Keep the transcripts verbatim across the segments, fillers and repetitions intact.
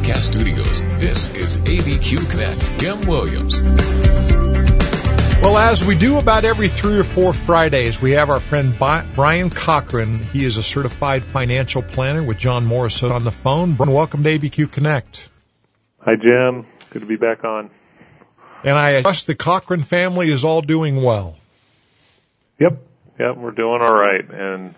Broadcast Studios, this is A B Q Connect. Jim Williams. Well, as we do about every three or four Fridays, we have our friend Brian Cochran. He is a certified financial planner with John Morris on the phone. Brian, welcome to A B Q Connect. Hi, Jim. Good to be back on. And I trust the Cochran family is all doing well. Yep. Yep, we're doing all right. And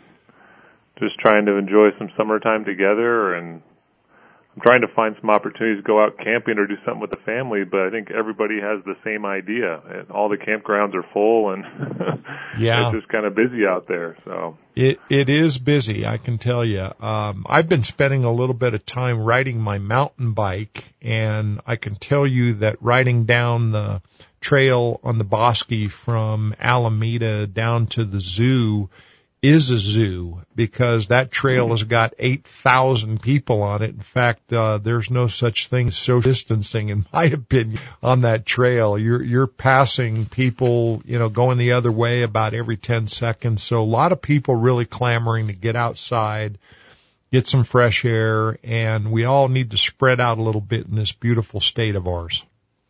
just trying to enjoy some summertime together, and I'm trying to find some opportunities to go out camping or do something with the family, but I think everybody has the same idea. All the campgrounds are full, and yeah. It's just kind of busy out there. So It It is busy, I can tell you. Um, I've been spending a little bit of time riding my mountain bike, and I can tell you that riding down the trail on the Bosque from Alameda down to the zoo is a zoo, because that trail has got eight thousand people on it. In fact, uh, there's no such thing as social distancing, in my opinion, on that trail. You're, you're passing people, you know, going the other way about every ten seconds. So a lot of people really clamoring to get outside, get some fresh air, and we all need to spread out a little bit in this beautiful state of ours.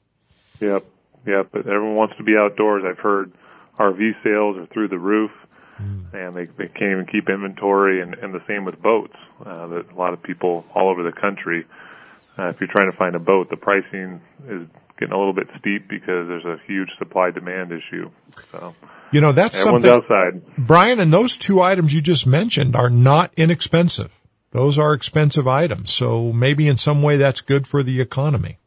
Yep, yep, but everyone wants to be outdoors. I've heard R V sales are through the roof. And they, they can't even keep inventory, and, and the same with boats. Uh, that a lot of people all over the country, uh, if you're trying to find a boat, the pricing is getting a little bit steep because there's a huge supply-demand issue. So, you know, that's everyone's something, outside. Brian, and those two items you just mentioned are not inexpensive. Those are expensive items. So maybe in some way that's good for the economy.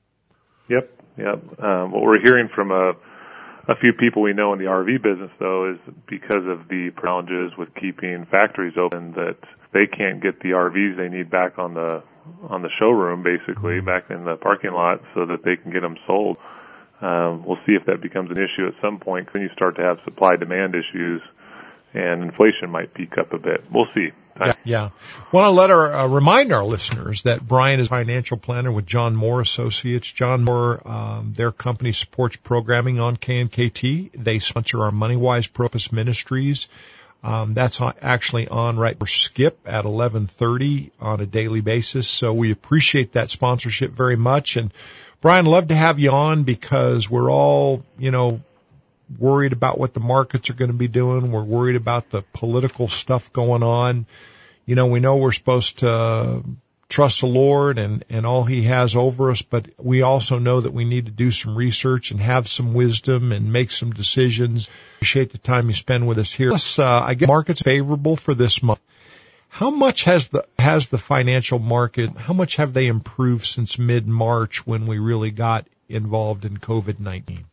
Yep, yep. Um, what we're hearing from a A few people we know in the R V business, though, is because of the challenges with keeping factories open, that they can't get the R Vs they need back on the on the showroom, basically, back in the parking lot, so that they can get them sold. Um, we'll see if that becomes an issue at some point, because then you start to have supply-demand issues, and inflation might peak up a bit. We'll see. Yeah, yeah. Want to let our uh, remind our listeners that Brian is a financial planner with John Moore Associates. John Moore, um, their company supports programming on K N K T. They sponsor our MoneyWise Purpose Ministries. Um, that's on, actually on right for Skip at eleven thirty on a daily basis. So we appreciate that sponsorship very much. And Brian, love to have you on, because we're all, you know, worried about what the markets are going to be doing. We're worried about the political stuff going on. You know, we know we're supposed to trust the Lord and, and all He has over us, but we also know that we need to do some research and have some wisdom and make some decisions. Appreciate the time you spend with us here. Plus, uh, I guess market's favorable for this month. How much has the, has the financial market, how much have they improved since mid-March, when we really got involved in COVID nineteen?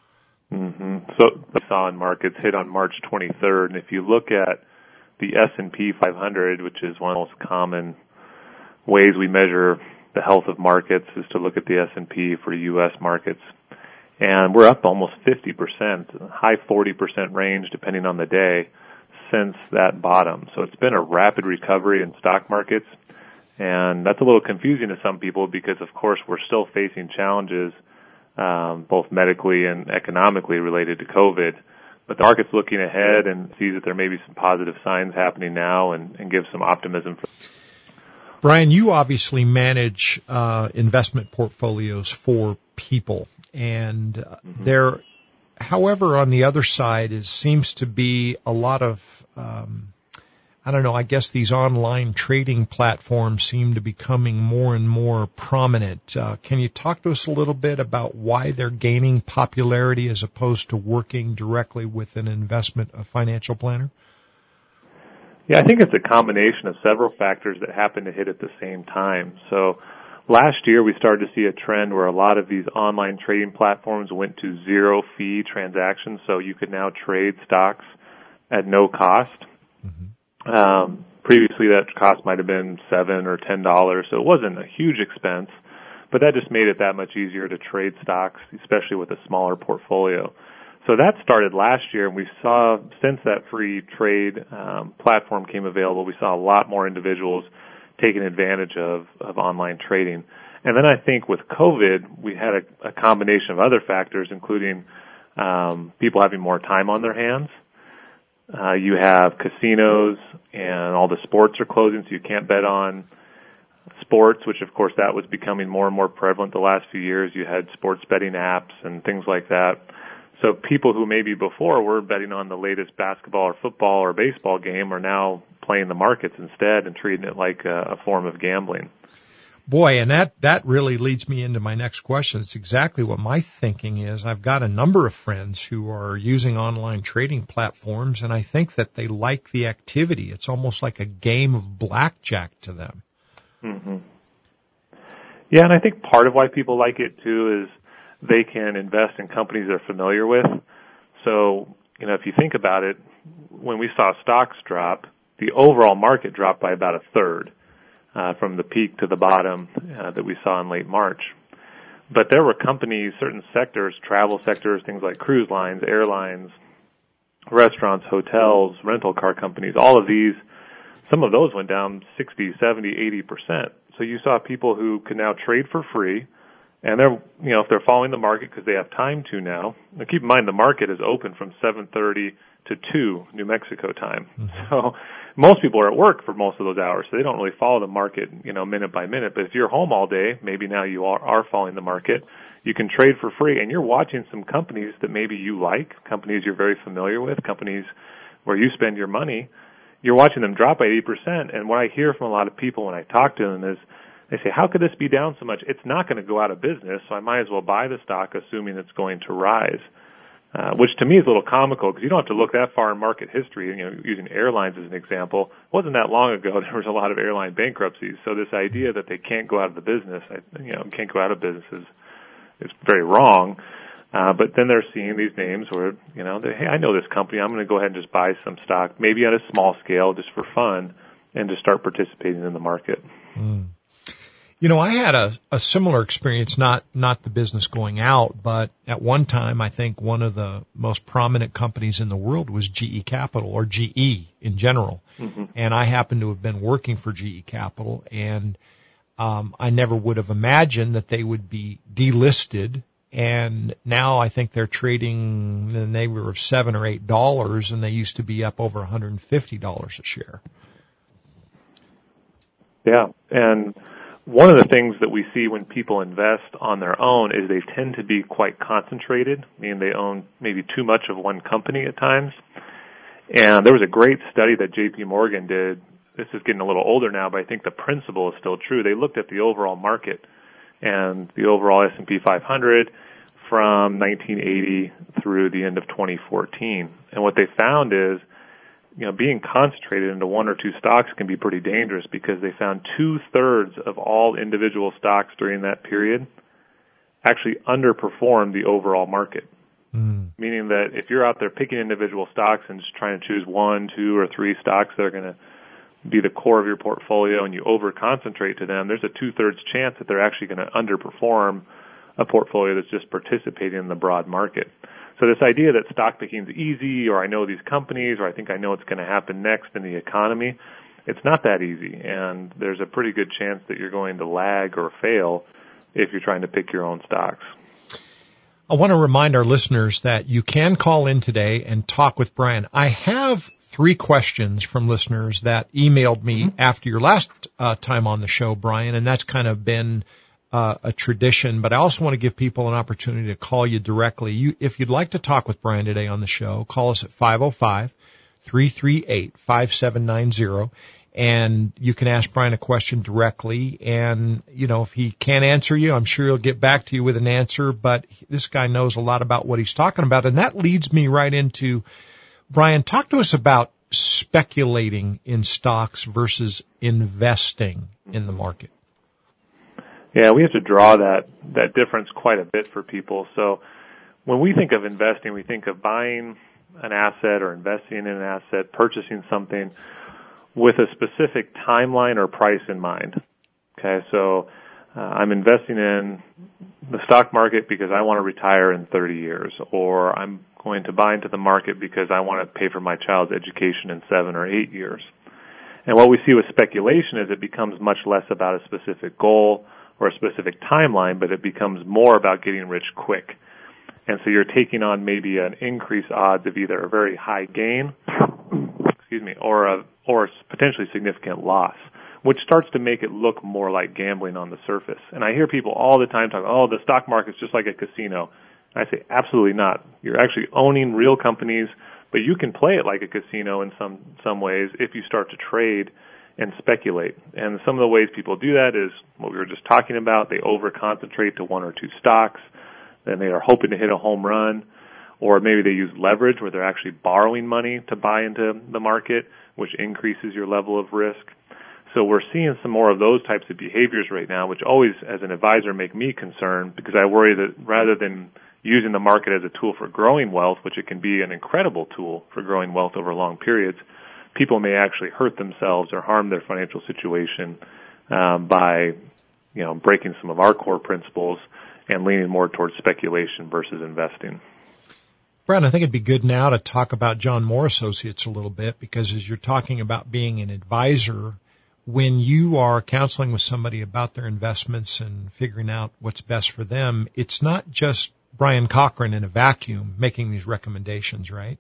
Mm-hmm. So we saw in markets hit on March twenty-third, and if you look at the S and P five hundred, which is one of the most common ways we measure the health of markets, is to look at the S and P for U S markets, and we're up almost fifty percent, high forty percent range depending on the day, since that bottom. So it's been a rapid recovery in stock markets, and that's a little confusing to some people, because of course we're still facing challenges Um, both medically and economically related to COVID. But the market's looking ahead and sees that there may be some positive signs happening now, and, and gives some optimism. For Brian, you obviously manage uh, investment portfolios for people, and uh, mm-hmm. there, however, on the other side, is seems to be a lot of um, I don't know, I guess these online trading platforms seem to be becoming more and more prominent. Uh, can you talk to us a little bit about why they're gaining popularity as opposed to working directly with an investment, a financial planner? Yeah, I think it's a combination of several factors that happen to hit at the same time. So last year we started to see a trend where a lot of these online trading platforms went to zero fee transactions, so you could now trade stocks at no cost. Mm-hmm. Um, previously that cost might have been seven or ten dollars, so it wasn't a huge expense, but that just made it that much easier to trade stocks, especially with a smaller portfolio. So that started last year, and we saw, since that free trade um, platform came available, we saw a lot more individuals taking advantage of, of online trading. And then I think with COVID, we had a, a combination of other factors, including um, people having more time on their hands. Uh, you have casinos, and all the sports are closing, so you can't bet on sports, which of course that was becoming more and more prevalent the last few years. You had sports betting apps and things like that. So people who maybe before were betting on the latest basketball or football or baseball game are now playing the markets instead and treating it like a, a form of gambling. Boy, and that, that really leads me into my next question. It's exactly what my thinking is. I've got a number of friends who are using online trading platforms, and I think that they like the activity. It's almost like a game of blackjack to them. Mm-hmm. Yeah, and I think part of why people like it, too, is they can invest in companies they're familiar with. So, you know, if you think about it, when we saw stocks drop, the overall market dropped by about a third. Uh, from the peak to the bottom uh, that we saw in late March. But there were companies, certain sectors, travel sectors, things like cruise lines, airlines, restaurants, hotels, rental car companies, all of these, some of those went down sixty, seventy, eighty percent. So you saw people who can now trade for free, and they're, you know, if they're following the market because they have time to now. Now keep in mind the market is open from seven thirty to two New Mexico time. Mm-hmm. So most people are at work for most of those hours, so they don't really follow the market, you know, minute by minute. But if you're home all day, maybe now you are, are following the market, you can trade for free, and you're watching some companies that maybe you like, companies you're very familiar with, companies where you spend your money. You're watching them drop by eighty percent, and what I hear from a lot of people when I talk to them is they say, how could this be down so much? It's not going to go out of business, so I might as well buy the stock assuming it's going to rise. Uh, which to me is a little comical because you don't have to look that far in market history. You know, using airlines as an example, it wasn't that long ago there was a lot of airline bankruptcies. So this idea that they can't go out of the business, you know, can't go out of business is, is very wrong. Uh, but then they're seeing these names where, you know, they, hey, I know this company. I'm going to go ahead and just buy some stock, maybe on a small scale, just for fun, and just start participating in the market. Mm. You know, I had a, a similar experience, not, not the business going out, but at one time, I think one of the most prominent companies in the world was G E Capital, or G E in general. Mm-hmm. And I happened to have been working for G E Capital, and um, I never would have imagined that they would be delisted. And now I think they're trading in the neighborhood of seven or eight dollars, and they used to be up over one hundred fifty dollars a share. Yeah, and one of the things that we see when people invest on their own is they tend to be quite concentrated, meaning they own maybe too much of one company at times. And there was a great study that J P Morgan did. This is getting a little older now, but I think the principle is still true. They looked at the overall market and the overall S and P five hundred from nineteen eighty through the end of twenty fourteen. And what they found is, you know, being concentrated into one or two stocks can be pretty dangerous because they found two-thirds of all individual stocks during that period actually underperformed the overall market. Mm. Meaning that if you're out there picking individual stocks and just trying to choose one, two, or three stocks that are going to be the core of your portfolio and you over-concentrate to them, there's a two-thirds chance that they're actually going to underperform a portfolio that's just participating in the broad market. So this idea that stock picking is easy, or I know these companies, or I think I know what's going to happen next in the economy, it's not that easy. And there's a pretty good chance that you're going to lag or fail if you're trying to pick your own stocks. I want to remind our listeners that you can call in today and talk with Brian. I have three questions from listeners that emailed me mm-hmm. after your last uh, time on the show, Brian, and that's kind of been Uh, a tradition, but I also want to give people an opportunity to call you directly. You, if you'd like to talk with Brian today on the show, call us at five oh five, three three eight, five seven nine zero, and you can ask Brian a question directly. And, you know, if he can't answer you, I'm sure he'll get back to you with an answer, but this guy knows a lot about what he's talking about. And that leads me right into, Brian, talk to us about speculating in stocks versus investing in the market. Yeah, we have to draw that, that difference quite a bit for people. So when we think of investing, we think of buying an asset or investing in an asset, purchasing something with a specific timeline or price in mind. Okay, so uh, I'm investing in the stock market because I want to retire in thirty years, or I'm going to buy into the market because I want to pay for my child's education in seven or eight years. And what we see with speculation is it becomes much less about a specific goal or a specific timeline, but it becomes more about getting rich quick. And so you're taking on maybe an increased odds of either a very high gain, excuse me, or a or potentially significant loss, which starts to make it look more like gambling on the surface. And I hear people all the time talk, oh, the stock market's just like a casino. And I say, absolutely not. You're actually owning real companies, but you can play it like a casino in some, some ways if you start to trade and speculate. And some of the ways people do that is what we were just talking about. They over-concentrate to one or two stocks. Then they are hoping to hit a home run. Or maybe they use leverage where they're actually borrowing money to buy into the market, which increases your level of risk. So we're seeing some more of those types of behaviors right now, which always, as an advisor, make me concerned because I worry that rather than using the market as a tool for growing wealth, which it can be an incredible tool for growing wealth over long periods, people may actually hurt themselves or harm their financial situation um, by, you know, breaking some of our core principles and leaning more towards speculation versus investing. Brad, I think it'd be good now to talk about John Moore Associates a little bit, because as you're talking about being an advisor, when you are counseling with somebody about their investments and figuring out what's best for them, it's not just Brian Cochran in a vacuum making these recommendations, right?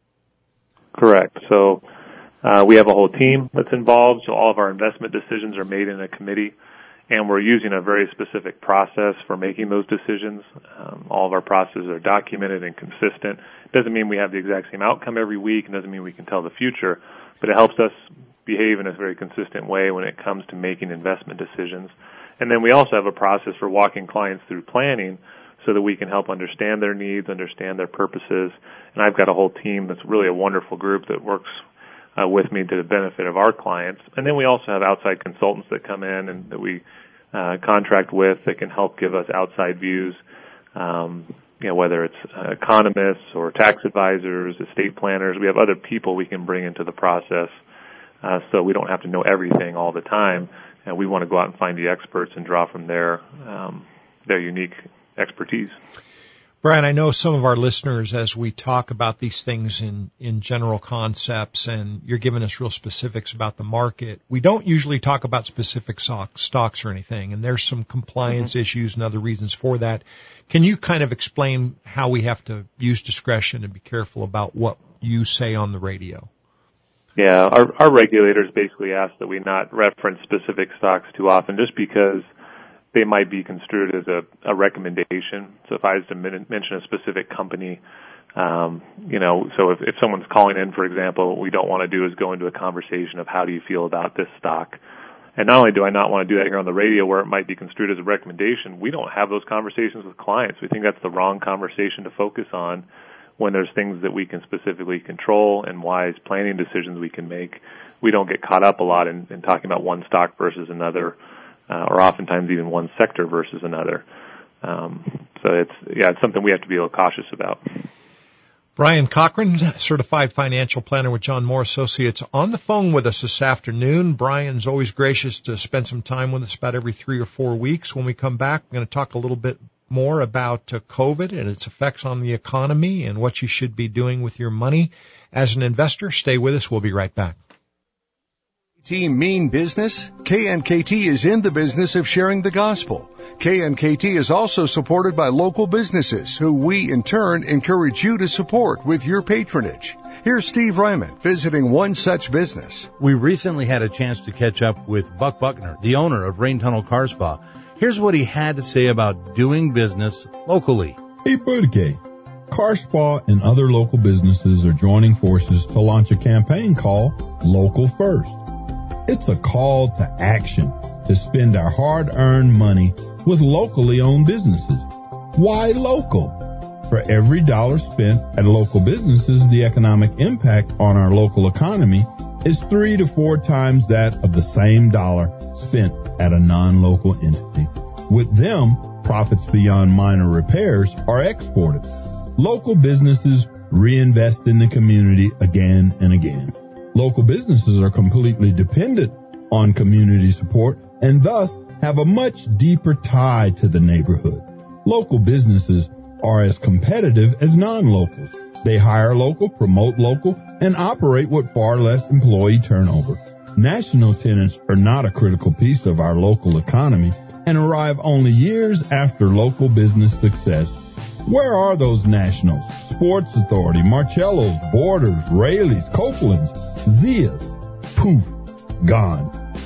Correct. So uh, we have a whole team that's involved, so all of our investment decisions are made in a committee. And we're using a very specific process for making those decisions. Um, all of our processes are documented and consistent. It doesn't mean we have the exact same outcome every week. It doesn't mean we can tell the future. But it helps us behave in a very consistent way when it comes to making investment decisions. And then we also have a process for walking clients through planning so that we can help understand their needs, understand their purposes. And I've got a whole team that's really a wonderful group that works Uh, with me to the benefit of our clients. And then we also have outside consultants that come in and that we uh, contract with that can help give us outside views, um, you know, whether it's uh, economists or tax advisors, estate planners. We have other people we can bring into the process uh, so we don't have to know everything all the time. And we want to go out and find the experts and draw from their, um, their unique expertise. Brian, I know some of our listeners, as we talk about these things in, in general concepts, and you're giving us real specifics about the market, we don't usually talk about specific stocks or anything, and there's some compliance mm-hmm. issues and other reasons for that. Can you kind of explain how we have to use discretion and be careful about what you say on the radio? Yeah, our, our regulators basically ask that we not reference specific stocks too often, just because they might be construed as a, a recommendation. So if I was to min- mention a specific company, um, you know, so if, if someone's calling in, for example, what we don't want to do is go into a conversation of how do you feel about this stock. And not only do I not want to do that here on the radio where it might be construed as a recommendation, we don't have those conversations with clients. We think that's the wrong conversation to focus on when there's things that we can specifically control and wise planning decisions we can make. We don't get caught up a lot in, in talking about one stock versus another. Uh, or oftentimes even one sector versus another. Um, so it's, yeah, it's something we have to be a little cautious about. Brian Cochran, certified financial planner with John Moore Associates, on the phone with us this afternoon. Brian's always gracious to spend some time with us about every three or four weeks. When we come back, we're going to talk a little bit more about uh, COVID and its effects on the economy and what you should be doing with your money as an investor. Stay with us. We'll be right back. K N K T mean business? K N K T is in the business of sharing the gospel. K N K T is also supported by local businesses who we, in turn, encourage you to support with your patronage. Here's Steve Ryman visiting one such business. We recently had a chance to catch up with Buck Buckner, the owner of Rain Tunnel Car Spa. Here's what he had to say about doing business locally. Hey, Budgay. Car Spa and other local businesses are joining forces to launch a campaign called Local First. It's a call to action to spend our hard-earned money with locally owned businesses. Why local? For every dollar spent at local businesses, the economic impact on our local economy is three to four times that of the same dollar spent at a non-local entity. With them, profits beyond minor repairs are exported. Local businesses reinvest in the community again and again. Local businesses are completely dependent on community support and thus have a much deeper tie to the neighborhood. Local businesses are as competitive as non-locals. They hire local, promote local, and operate with far less employee turnover. National tenants are not a critical piece of our local economy and arrive only years after local business success. Where are those nationals? Sports Authority, Marcello's, Borders, Raley's, Copeland's, Zia's. Poof, gone.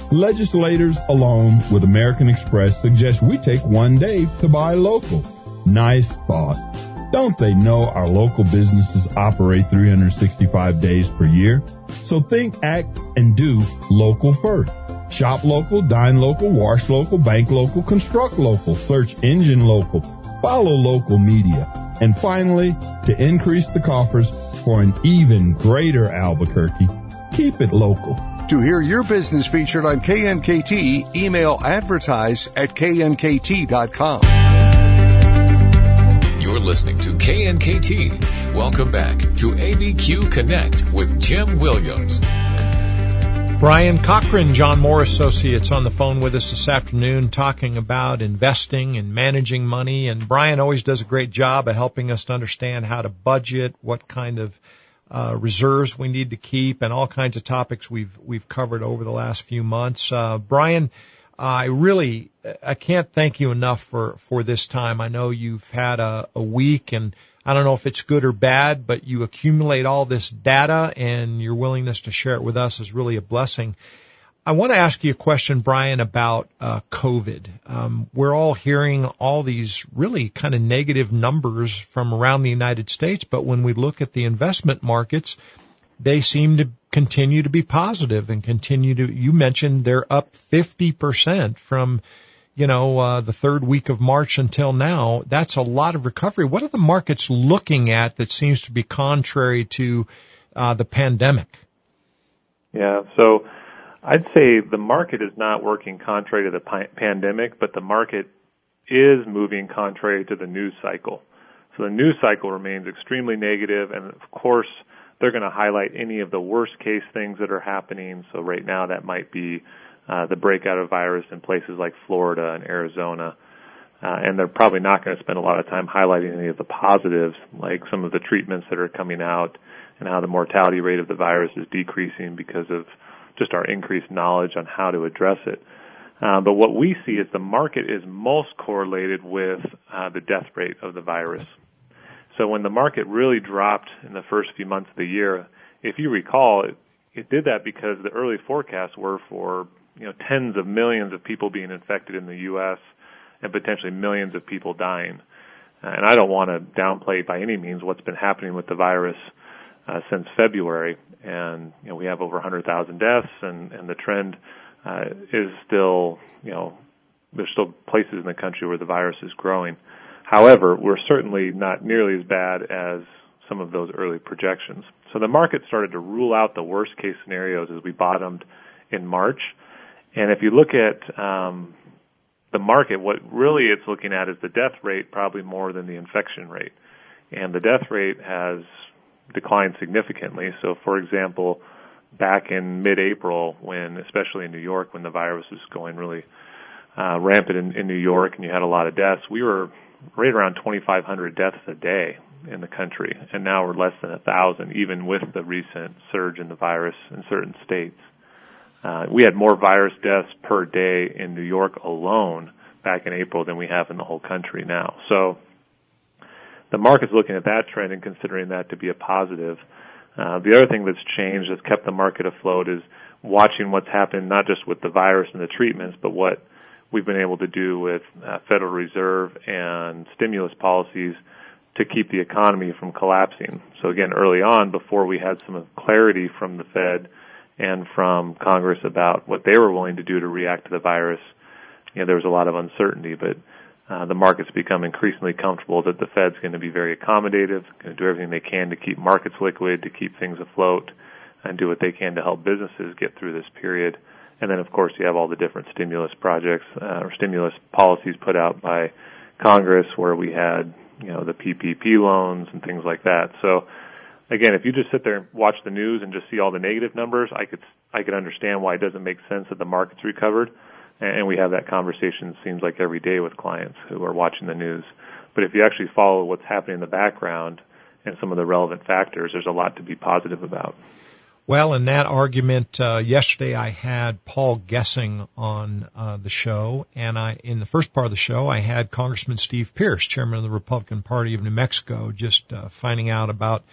Legislators, along with American Express, suggest we take one day to buy local. Nice thought. Don't they know our local businesses operate three hundred sixty-five days per year? So think, act, and do local first. Shop local, dine local, wash local, bank local, construct local, search engine local, follow local media. And finally, to increase the coffers for an even greater Albuquerque, keep it local. To hear your business featured on K N K T, email advertise at K N K T dot com. You're listening to K N K T. Welcome back to A B Q Connect with Jim Williams. Brian Cochran, John Moore Associates, on the phone with us this afternoon talking about investing and managing money. And Brian always does a great job of helping us to understand how to budget, what kind of uh, reserves we need to keep, and all kinds of topics we've we've covered over the last few months. Uh, Brian, I really I can't thank you enough for, for this time. I know you've had a, a week, and I don't know if it's good or bad, but you accumulate all this data, and your willingness to share it with us is really a blessing. I want to ask you a question, Brian, about uh, COVID. Um, we're all hearing all these really kind of negative numbers from around the United States, but when we look at the investment markets, they seem to continue to be positive and continue to, you mentioned they're up fifty percent from, you know, uh, the third week of March until now. That's a lot of recovery. What are the markets looking at that seems to be contrary to uh, the pandemic? Yeah, so I'd say the market is not working contrary to the pi- pandemic, but the market is moving contrary to the news cycle. So the news cycle remains extremely negative, and of course, they're going to highlight any of the worst case things that are happening. So right now that might be uh, the breakout of virus in places like Florida and Arizona. Uh, and they're probably not going to spend a lot of time highlighting any of the positives, like some of the treatments that are coming out and how the mortality rate of the virus is decreasing because of just our increased knowledge on how to address it. Uh, but what we see is the market is most correlated with uh, the death rate of the virus. So when the market really dropped in the first few months of the year, if you recall, it, it did that because the early forecasts were for, you know, tens of millions of people being infected in the U S and potentially millions of people dying. Uh, and I don't want to downplay by any means what's been happening with the virus uh, since February. And, you know, we have over one hundred thousand deaths, and, and the trend uh, is still, you know, there's still places in the country where the virus is growing. However, we're certainly not nearly as bad as some of those early projections. So the market started to rule out the worst case scenarios as we bottomed in March. And if you look at um, the market, what really it's looking at is the death rate probably more than the infection rate. And the death rate has declined significantly. So, for example, back in mid-April, when, especially in New York, when the virus was going really uh, rampant in, in New York and you had a lot of deaths, we were right around twenty-five hundred deaths a day in the country, and now we're less than one thousand, even with the recent surge in the virus in certain states. Uh, we had more virus deaths per day in New York alone back in April than we have in the whole country now. So the market's looking at that trend and considering that to be a positive. Uh, the other thing that's changed, that's kept the market afloat, is watching what's happened not just with the virus and the treatments, but what we've been able to do with uh, Federal Reserve and stimulus policies to keep the economy from collapsing. So again, early on, before we had some clarity from the Fed and from Congress about what they were willing to do to react to the virus, you know, there was a lot of uncertainty, but uh, the market's become increasingly comfortable that the Fed's going to be very accommodative, going to do everything they can to keep markets liquid, to keep things afloat, and do what they can to help businesses get through this period. And then, of course, you have all the different stimulus projects uh, or stimulus policies put out by Congress, where we had, you know, the P P P loans and things like that. So, again, if you just sit there and watch the news and just see all the negative numbers, I could I could understand why it doesn't make sense that the market's recovered. And we have that conversation, it seems like, every day with clients who are watching the news. But if you actually follow what's happening in the background and some of the relevant factors, there's a lot to be positive about. Well, in that argument, uh, yesterday I had Paul Gessing on uh, the show, and I, in the first part of the show, I had Congressman Steve Pierce, chairman of the Republican Party of New Mexico, just uh, finding out about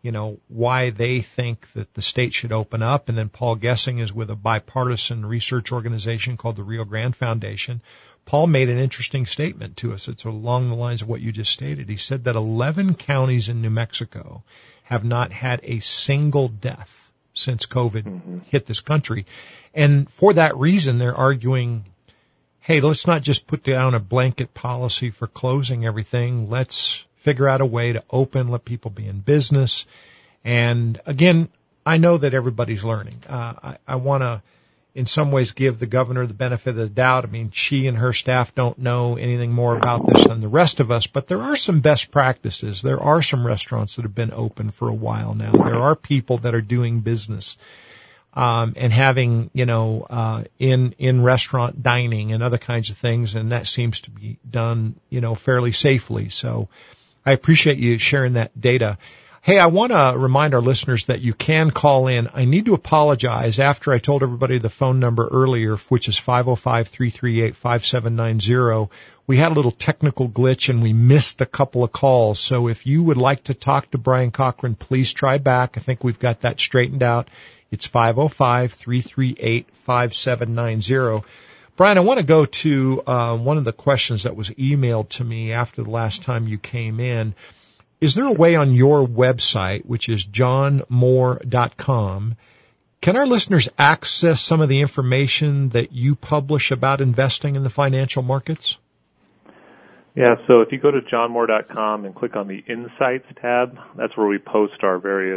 you know, why they think that the state should open up. And then Paul Gessing is with a bipartisan research organization called the Rio Grande Foundation. Paul made an interesting statement to us. It's along the lines of what you just stated. He said that eleven counties in New Mexico have not had a single death since COVID mm-hmm. hit this country. And for that reason, they're arguing, hey, let's not just put down a blanket policy for closing everything. Let's figure out a way to open, let people be in business. And again, I know that everybody's learning. Uh, I, I want to, in some ways, give the governor the benefit of the doubt. I mean, she and her staff don't know anything more about this than the rest of us, but there are some best practices. There are some restaurants that have been open for a while now. There are people that are doing business. Um, and having, you know, uh, in, in restaurant dining and other kinds of things. And that seems to be done, you know, fairly safely. So I appreciate you sharing that data. Hey, I want to remind our listeners that you can call in. I need to apologize after I told everybody the phone number earlier, which is five oh five, three three eight, five seven nine zero. We had a little technical glitch and we missed a couple of calls. So if you would like to talk to Brian Cochran, please try back. I think we've got that straightened out. It's five oh five, three three eight, five seven nine zero. Brian, I want to go to uh, one of the questions that was emailed to me after the last time you came in. Is there a way on your website, which is john moore dot com, can our listeners access some of the information that you publish about investing in the financial markets? Yeah, so if you go to john moore dot com and click on the Insights tab, that's where we post our various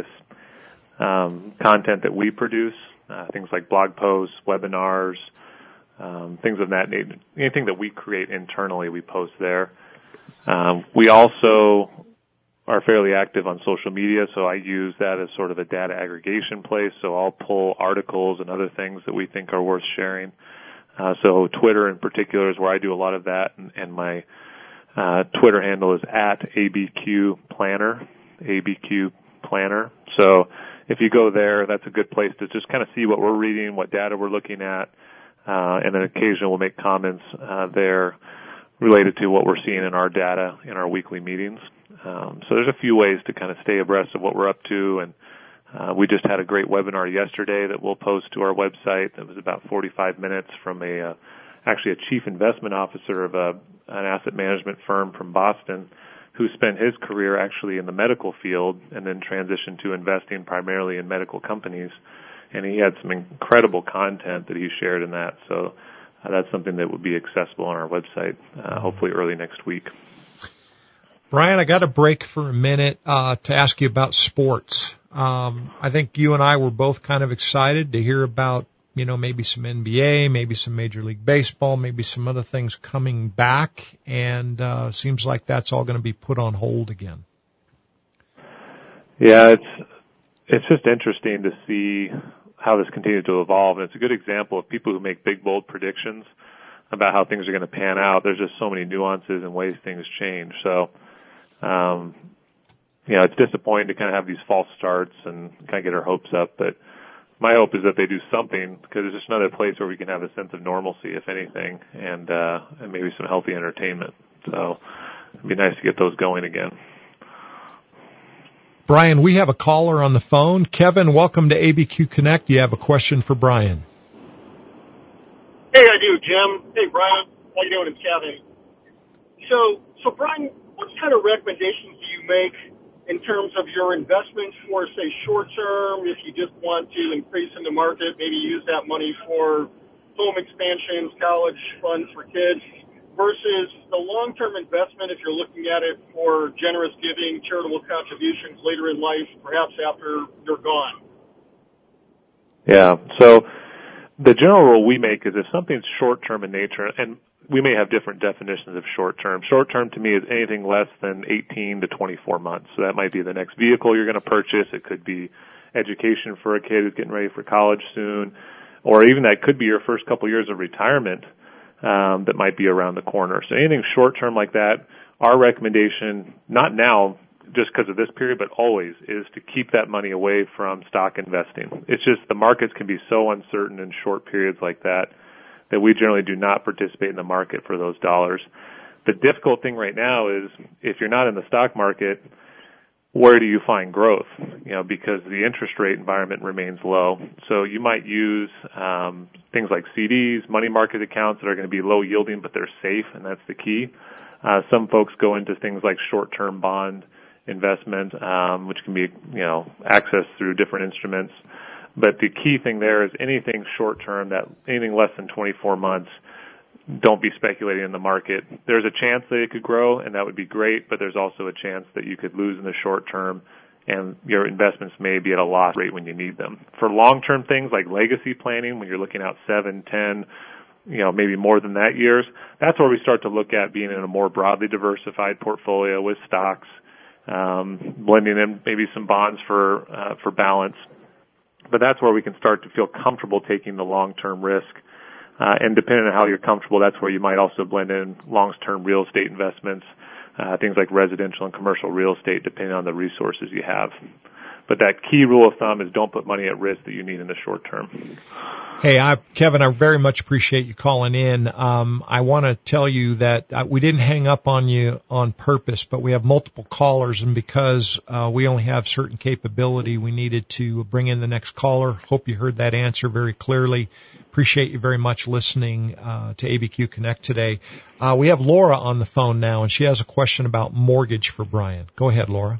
Um, content that we produce, uh, things like blog posts, webinars, um, things of that nature. Anything that we create internally, we post there. Um, we also are fairly active on social media, so I use that as sort of a data aggregation place. So I'll pull articles and other things that we think are worth sharing. Uh, so Twitter in particular is where I do a lot of that, and, and my uh, Twitter handle is at A B Q Planner, A B Q Planner. So if you go there, that's a good place to just kind of see what we're reading, what data we're looking at, uh, and then occasionally we'll make comments uh, there related to what we're seeing in our data in our weekly meetings. Um, so there's a few ways to kind of stay abreast of what we're up to, and uh, we just had a great webinar yesterday that we'll post to our website. That was about forty-five minutes from a uh, actually a chief investment officer of a, an asset management firm from Boston, who spent his career actually in the medical field and then transitioned to investing primarily in medical companies. And he had some incredible content that he shared in that. So uh, that's something that would be accessible on our website, uh, hopefully early next week. Brian, I got a break for a minute uh, to ask you about sports. Um, I think you and I were both kind of excited to hear about, you know, maybe some N B A, maybe some Major League Baseball, maybe some other things coming back, and uh seems like that's all going to be put on hold again. Yeah, it's it's just interesting to see how this continues to evolve. And it's a good example of people who make big, bold predictions about how things are going to pan out. There's just so many nuances and ways things change. So, um, you know, it's disappointing to kind of have these false starts and kind of get our hopes up, but my hope is that they do something, because it's just another place where we can have a sense of normalcy, if anything, and uh, and maybe some healthy entertainment. So it'd be nice to get those going again. Brian, we have a caller on the phone. Kevin, welcome to A B Q Connect. You have a question for Brian. Hey, I do, Jim. Hey, Brian. How you doing? It's Kevin. So, so Brian, what kind of recommendations do you make in terms of your investments for, say, short term, if you just want to increase in the market, maybe use that money for home expansions, college funds for kids, versus the long-term investment if you're looking at it for generous giving, charitable contributions later in life, perhaps after you're gone? Yeah, so the general rule we make is if something's short-term in nature, and we may have different definitions of short-term. Short-term to me is anything less than eighteen to twenty-four months. So that might be the next vehicle you're going to purchase. It could be education for a kid who's getting ready for college soon, or even that could be your first couple years of retirement um, that might be around the corner. So anything short-term like that, our recommendation, not now just because of this period, but always, is to keep that money away from stock investing. It's just the markets can be so uncertain in short periods like that that we generally do not participate in the market for those dollars. The difficult thing right now is if you're not in the stock market, where do you find growth? You know, because the interest rate environment remains low. So you might use um, things like C Ds, money market accounts that are going to be low yielding, but they're safe, and that's the key. Uh, some folks go into things like short-term bond investment, um, which can be, you know, accessed through different instruments. But the key thing there is anything short-term, that anything less than twenty-four months, don't be speculating in the market. There's a chance that it could grow, and that would be great, but there's also a chance that you could lose in the short term, and your investments may be at a loss rate when you need them. For long-term things like legacy planning, when you're looking out seven, ten, you know, maybe more than that years, that's where we start to look at being in a more broadly diversified portfolio with stocks, um, blending in maybe some bonds for uh, for balance. But that's where we can start to feel comfortable taking the long-term risk. Uh, and depending on how you're comfortable, that's where you might also blend in long-term real estate investments, uh, things like residential and commercial real estate, depending on the resources you have. But that key rule of thumb is don't put money at risk that you need in the short term. Hey, I, Kevin, I very much appreciate you calling in. Um, I want to tell you that uh, we didn't hang up on you on purpose, but we have multiple callers, and because uh, we only have certain capability, we needed to bring in the next caller. Hope you heard that answer very clearly. Appreciate you very much listening uh, to A B Q Connect today. Uh, we have Laura on the phone now, and she has a question about mortgage for Brian. Go ahead, Laura.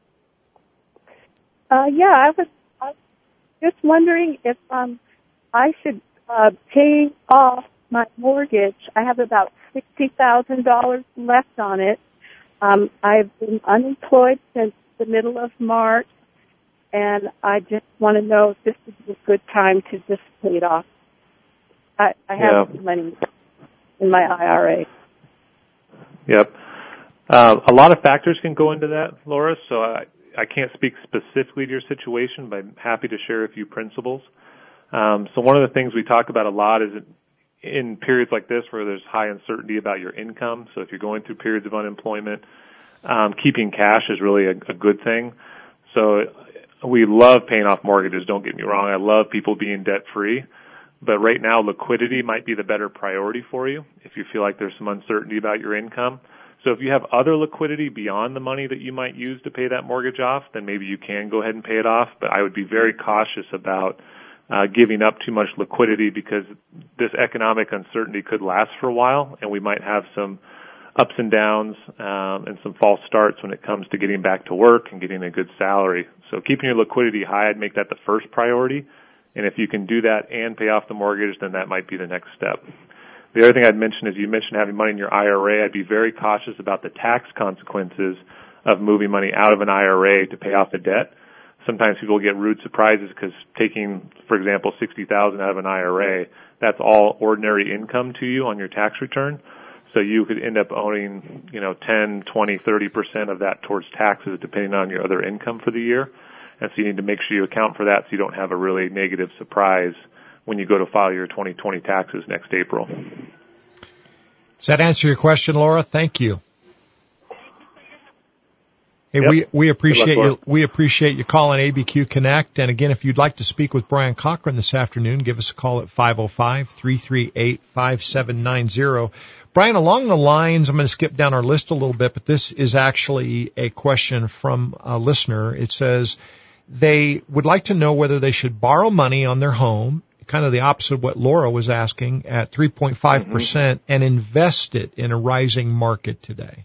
Uh, yeah, I was, I was just wondering if um, I should uh, pay off my mortgage. I have about sixty thousand dollars left on it. Um, I've been unemployed since the middle of March, and I just want to know if this is a good time to just pay it off. I, I have yeah. money in my I R A. Yep. Uh, a lot of factors can go into that, Laura, so I, I can't speak specifically to your situation, but I'm happy to share a few principles. Um, so one of the things we talk about a lot is in periods like this where there's high uncertainty about your income. So if you're going through periods of unemployment, um, keeping cash is really a, a good thing. So we love paying off mortgages, don't get me wrong. I love people being debt-free. But right now, liquidity might be the better priority for you if you feel like there's some uncertainty about your income. So if you have other liquidity beyond the money that you might use to pay that mortgage off, then maybe you can go ahead and pay it off. But I would be very cautious about uh, giving up too much liquidity, because this economic uncertainty could last for a while, and we might have some ups and downs um, and some false starts when it comes to getting back to work and getting a good salary. So keeping your liquidity high, I'd make that the first priority. And if you can do that and pay off the mortgage, then that might be the next step. The other thing I'd mention is you mentioned having money in your I R A. I'd be very cautious about the tax consequences of moving money out of an I R A to pay off the debt. Sometimes people get rude surprises because taking, for example, sixty thousand dollars out of an I R A, that's all ordinary income to you on your tax return. So you could end up owning, you know, ten, twenty, thirty percent of that towards taxes depending on your other income for the year. And so you need to make sure you account for that so you don't have a really negative surprise when you go to file your twenty twenty taxes next April. Does that answer your question, Laura? Thank you. Hey, yep. we, we appreciate luck, you, we appreciate you calling A B Q Connect. And again, if you'd like to speak with Brian Cochran this afternoon, give us a call at five oh five, three three eight, five seven nine zero. Brian, along the lines, I'm going to skip down our list a little bit, but this is actually a question from a listener. It says they would like to know whether they should borrow money on their home, kind of the opposite of what Laura was asking, at three point five percent mm-hmm. and invest it in a rising market today.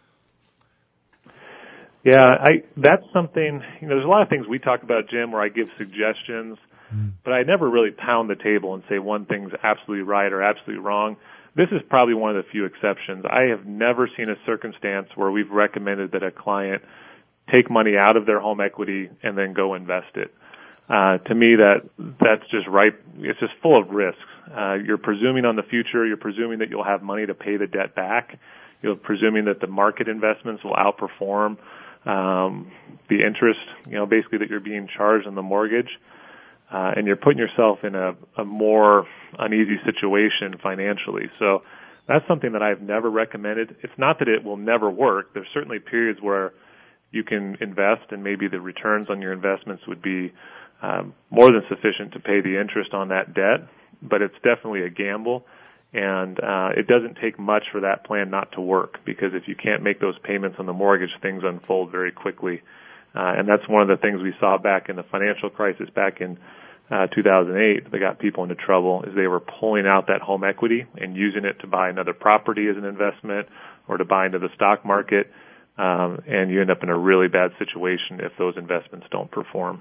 Yeah, I, that's something, you know, there's a lot of things we talk about, Jim, where I give suggestions, mm. but I never really pound the table and say one thing's absolutely right or absolutely wrong. This is probably one of the few exceptions. I have never seen a circumstance where we've recommended that a client take money out of their home equity and then go invest it. Uh, to me, that that's just right. It's just full of risks. Uh, you're presuming on the future. You're presuming that you'll have money to pay the debt back. You're presuming that the market investments will outperform um, the interest, you know, basically that you're being charged on the mortgage. Uh, and you're putting yourself in a, a more uneasy situation financially. So that's something that I've never recommended. It's not that it will never work. There's certainly periods where you can invest and maybe the returns on your investments would be um, more than sufficient to pay the interest on that debt, but it's definitely a gamble. And uh, it doesn't take much for that plan not to work, because if you can't make those payments on the mortgage, things unfold very quickly. Uh, and that's one of the things we saw back in the financial crisis back in uh, two thousand eight that got people into trouble, is they were pulling out that home equity and using it to buy another property as an investment or to buy into the stock market. Um, and you end up in a really bad situation if those investments don't perform.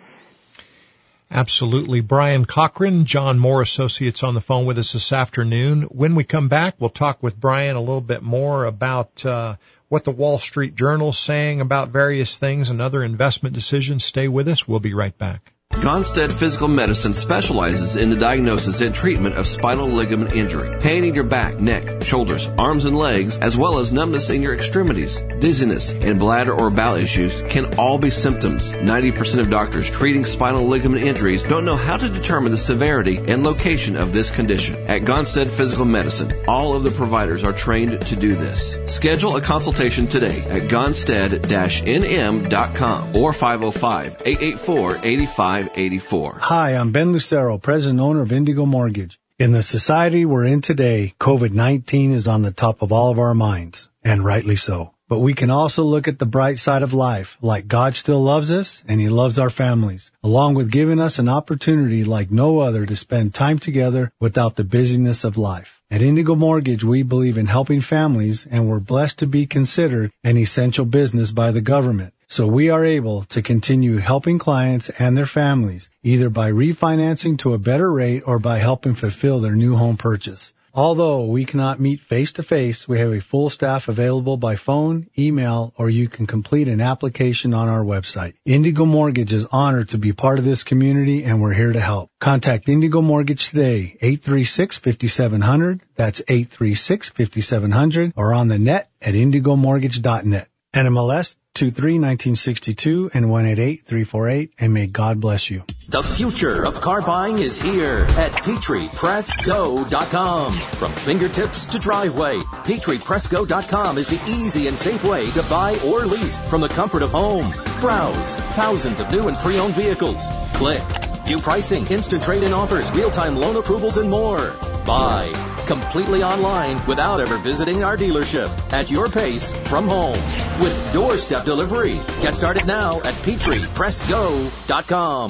Absolutely. Brian Cochran, John Moore Associates on the phone with us this afternoon. When we come back, we'll talk with Brian a little bit more about uh, what the Wall Street Journal is saying about various things and other investment decisions. Stay with us. We'll be right back. Gonstead Physical Medicine specializes in the diagnosis and treatment of spinal ligament injury, pain in your back, neck, shoulders, arms, and legs, as well as numbness in your extremities. Dizziness and bladder or bowel issues can all be symptoms. ninety percent of doctors treating spinal ligament injuries don't know how to determine the severity and location of this condition. At Gonstead Physical Medicine, all of the providers are trained to do this. Schedule a consultation today at gonstead dash n m dot com or five oh five, eight eight four, eight five eighty-four. Hi, I'm Ben Lucero, president and owner of Indigo Mortgage. In the society we're in today, COVID nineteen is on the top of all of our minds, and rightly so. But we can also look at the bright side of life, like God still loves us and He loves our families, along with giving us an opportunity like no other to spend time together without the busyness of life. At Indigo Mortgage, we believe in helping families, and we're blessed to be considered an essential business by the government. So we are able to continue helping clients and their families, either by refinancing to a better rate or by helping fulfill their new home purchase. Although we cannot meet face-to-face, we have a full staff available by phone, email, or you can complete an application on our website. Indigo Mortgage is honored to be part of this community, and we're here to help. Contact Indigo Mortgage today, eight three six, five seven zero zero. That's eight three six, five seven zero zero, or on the net at indigo mortgage dot net. N M L S two three nineteen sixty-two and one eight eight three four eight, and may God bless you. The future of car buying is here at Petrie Press Go dot com. From fingertips to driveway, Petrie Press Go dot com is the easy and safe way to buy or lease from the comfort of home. Browse thousands of new and pre-owned vehicles. Click. View pricing, instant trade-in offers, real-time loan approvals, and more. Buy completely online without ever visiting our dealership, at your pace, from home, with doorstep delivery. Get started now at Petrie Press Go dot com.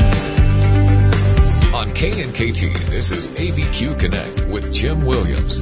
On K N K T, this is A B Q Connect with Jim Williams.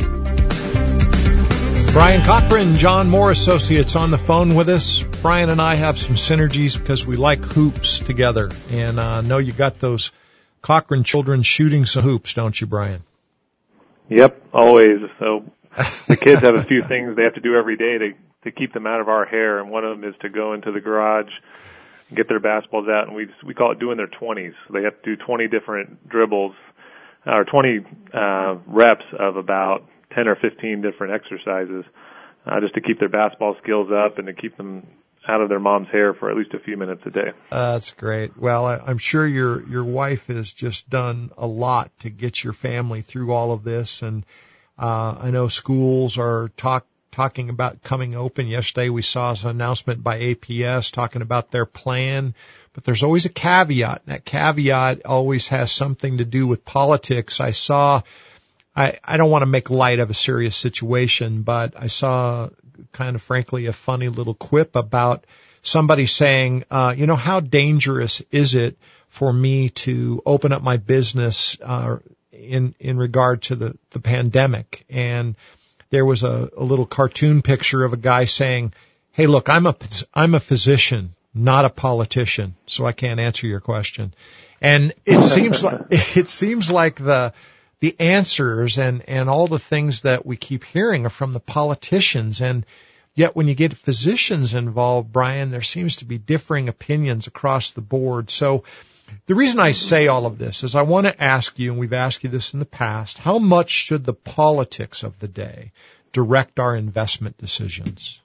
Brian Cochran, John Moore Associates on the phone with us. Brian and I have some synergies because we like hoops together. And I uh, know you got those Cochran children shooting some hoops, don't you, Brian? Yep, always. So the kids have a few things they have to do every day to, to keep them out of our hair. And one of them is to go into the garage, get their basketballs out, and we we call it doing their twenties. So they have to do twenty different dribbles, or twenty uh, reps of about ten or fifteen different exercises, uh, just to keep their basketball skills up and to keep them out of their mom's hair for at least a few minutes a day. Uh, that's great. Well, I, I'm sure your your wife has just done a lot to get your family through all of this, and uh, I know schools are talk, talking about coming open. Yesterday we saw an announcement by A P S talking about their plan, but there's always a caveat, and that caveat always has something to do with politics. I saw I, I don't want to make light of a serious situation, but I saw kind of frankly a funny little quip about somebody saying, uh, you know, how dangerous is it for me to open up my business, uh, in, in regard to the, the pandemic? And there was a, a little cartoon picture of a guy saying, hey, look, I'm a, I'm a physician, not a politician, so I can't answer your question. And it seems like, it seems like the, the answers and, and all the things that we keep hearing are from the politicians. And yet when you get physicians involved, Brian, there seems to be differing opinions across the board. So the reason I say all of this is I want to ask you, and we've asked you this in the past, how much should the politics of the day direct our investment decisions?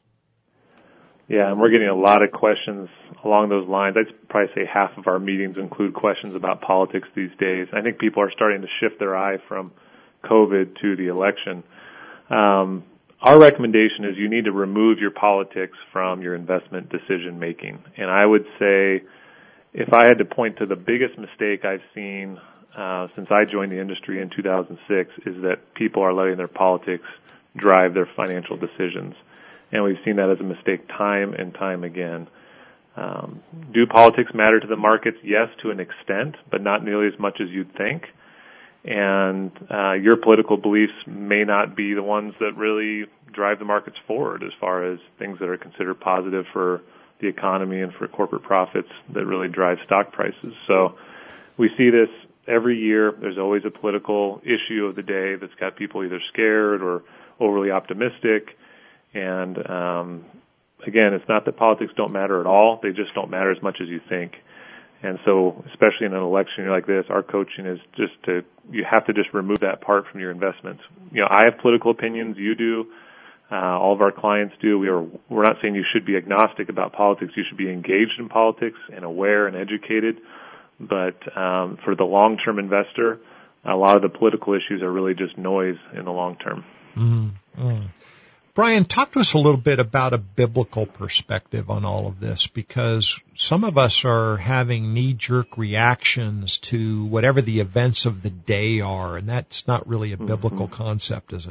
Yeah, and we're getting a lot of questions along those lines. I'd probably say half of our meetings include questions about politics these days. I think people are starting to shift their eye from COVID to the election. Um, our recommendation is you need to remove your politics from your investment decision making. And I would say if I had to point to the biggest mistake I've seen uh, since I joined the industry in two thousand six is that people are letting their politics drive their financial decisions. And we've seen that as a mistake time and time again. Um, do politics matter to the markets? Yes, to an extent, but not nearly as much as you'd think. And uh, your political beliefs may not be the ones that really drive the markets forward as far as things that are considered positive for the economy and for corporate profits that really drive stock prices. So we see this every year. There's always a political issue of the day that's got people either scared or overly optimistic. And um, again, it's not that politics don't matter at all. They just don't matter as much as you think. And so, especially in an election year like this, our coaching is just to, you have to just remove that part from your investments. You know, I have political opinions, you do, uh, all of our clients do. We are, we're not saying you should be agnostic about politics. You should be engaged in politics and aware and educated. But um, for the long-term investor, a lot of the political issues are really just noise in the long term. Mm-hmm. Brian, talk to us a little bit about a biblical perspective on all of this, because some of us are having knee-jerk reactions to whatever the events of the day are, and that's not really a biblical mm-hmm. concept, is it?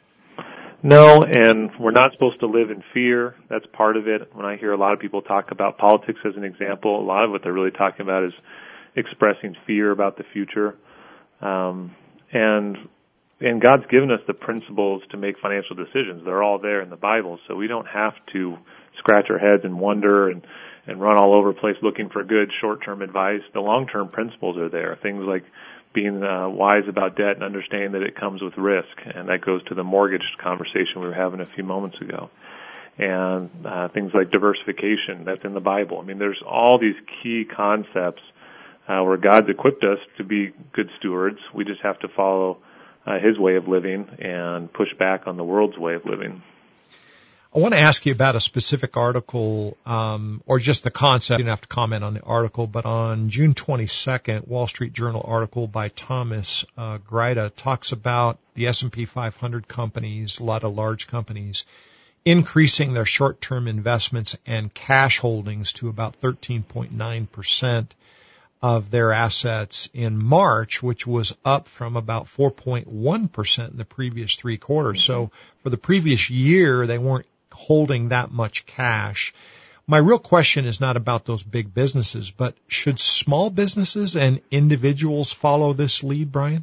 No, and we're not supposed to live in fear. That's part of it. When I hear a lot of people talk about politics as an example, a lot of what they're really talking about is expressing fear about the future. Um, and And God's given us the principles to make financial decisions. They're all there in the Bible, so we don't have to scratch our heads and wonder and, and run all over the place looking for good short-term advice. The long-term principles are there, things like being uh, wise about debt and understanding that it comes with risk, and that goes to the mortgage conversation we were having a few moments ago. And uh, things like diversification, that's in the Bible. I mean, there's all these key concepts uh, where God's equipped us to be good stewards. We just have to follow Uh, his way of living and push back on the world's way of living. I want to ask you about a specific article, um, or just the concept. You don't have to comment on the article, but on June twenty-second, Wall Street Journal article by Thomas uh, Greida talks about the S and P five hundred companies, a lot of large companies, increasing their short-term investments and cash holdings to about thirteen point nine percent of their assets in March, which was up from about four point one percent in the previous three quarters. Mm-hmm. So for the previous year, they weren't holding that much cash. My real question is not about those big businesses, but should small businesses and individuals follow this lead, Brian?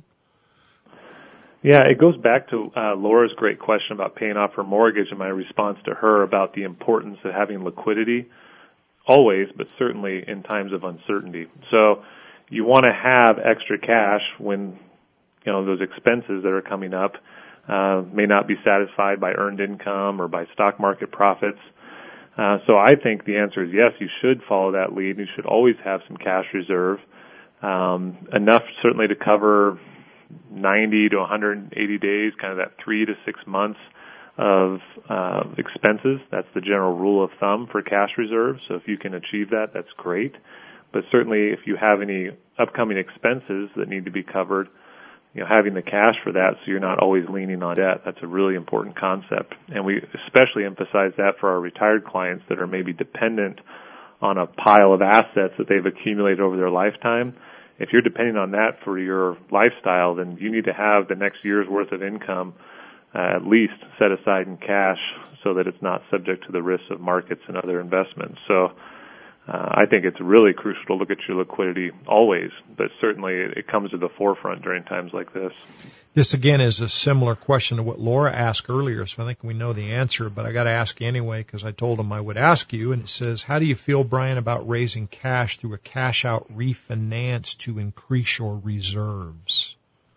Yeah, it goes back to uh, Laura's great question about paying off her mortgage and my response to her about the importance of having liquidity. Always, but certainly in times of uncertainty. So you want to have extra cash when, you know, those expenses that are coming up uh, may not be satisfied by earned income or by stock market profits. Uh, so I think the answer is yes, you should follow that lead. You should always have some cash reserve, um, enough certainly to cover ninety to one hundred eighty days, kind of that three to six months of uh, expenses. That's the general rule of thumb for cash reserves. So if you can achieve that, that's great. But certainly if you have any upcoming expenses that need to be covered, you know, having the cash for that so you're not always leaning on debt, that's a really important concept. And we especially emphasize that for our retired clients that are maybe dependent on a pile of assets that they've accumulated over their lifetime. If you're depending on that for your lifestyle, then you need to have the next year's worth of income Uh, at least set aside in cash so that it's not subject to the risks of markets and other investments. So uh, I think it's really crucial to look at your liquidity always, but certainly it comes to the forefront during times like this. This, again, is a similar question to what Laura asked earlier, so I think we know the answer, but I got to ask you anyway because I told him I would ask you, and it says, how do you feel, Brian, about raising cash through a cash-out refinance to increase your reserves?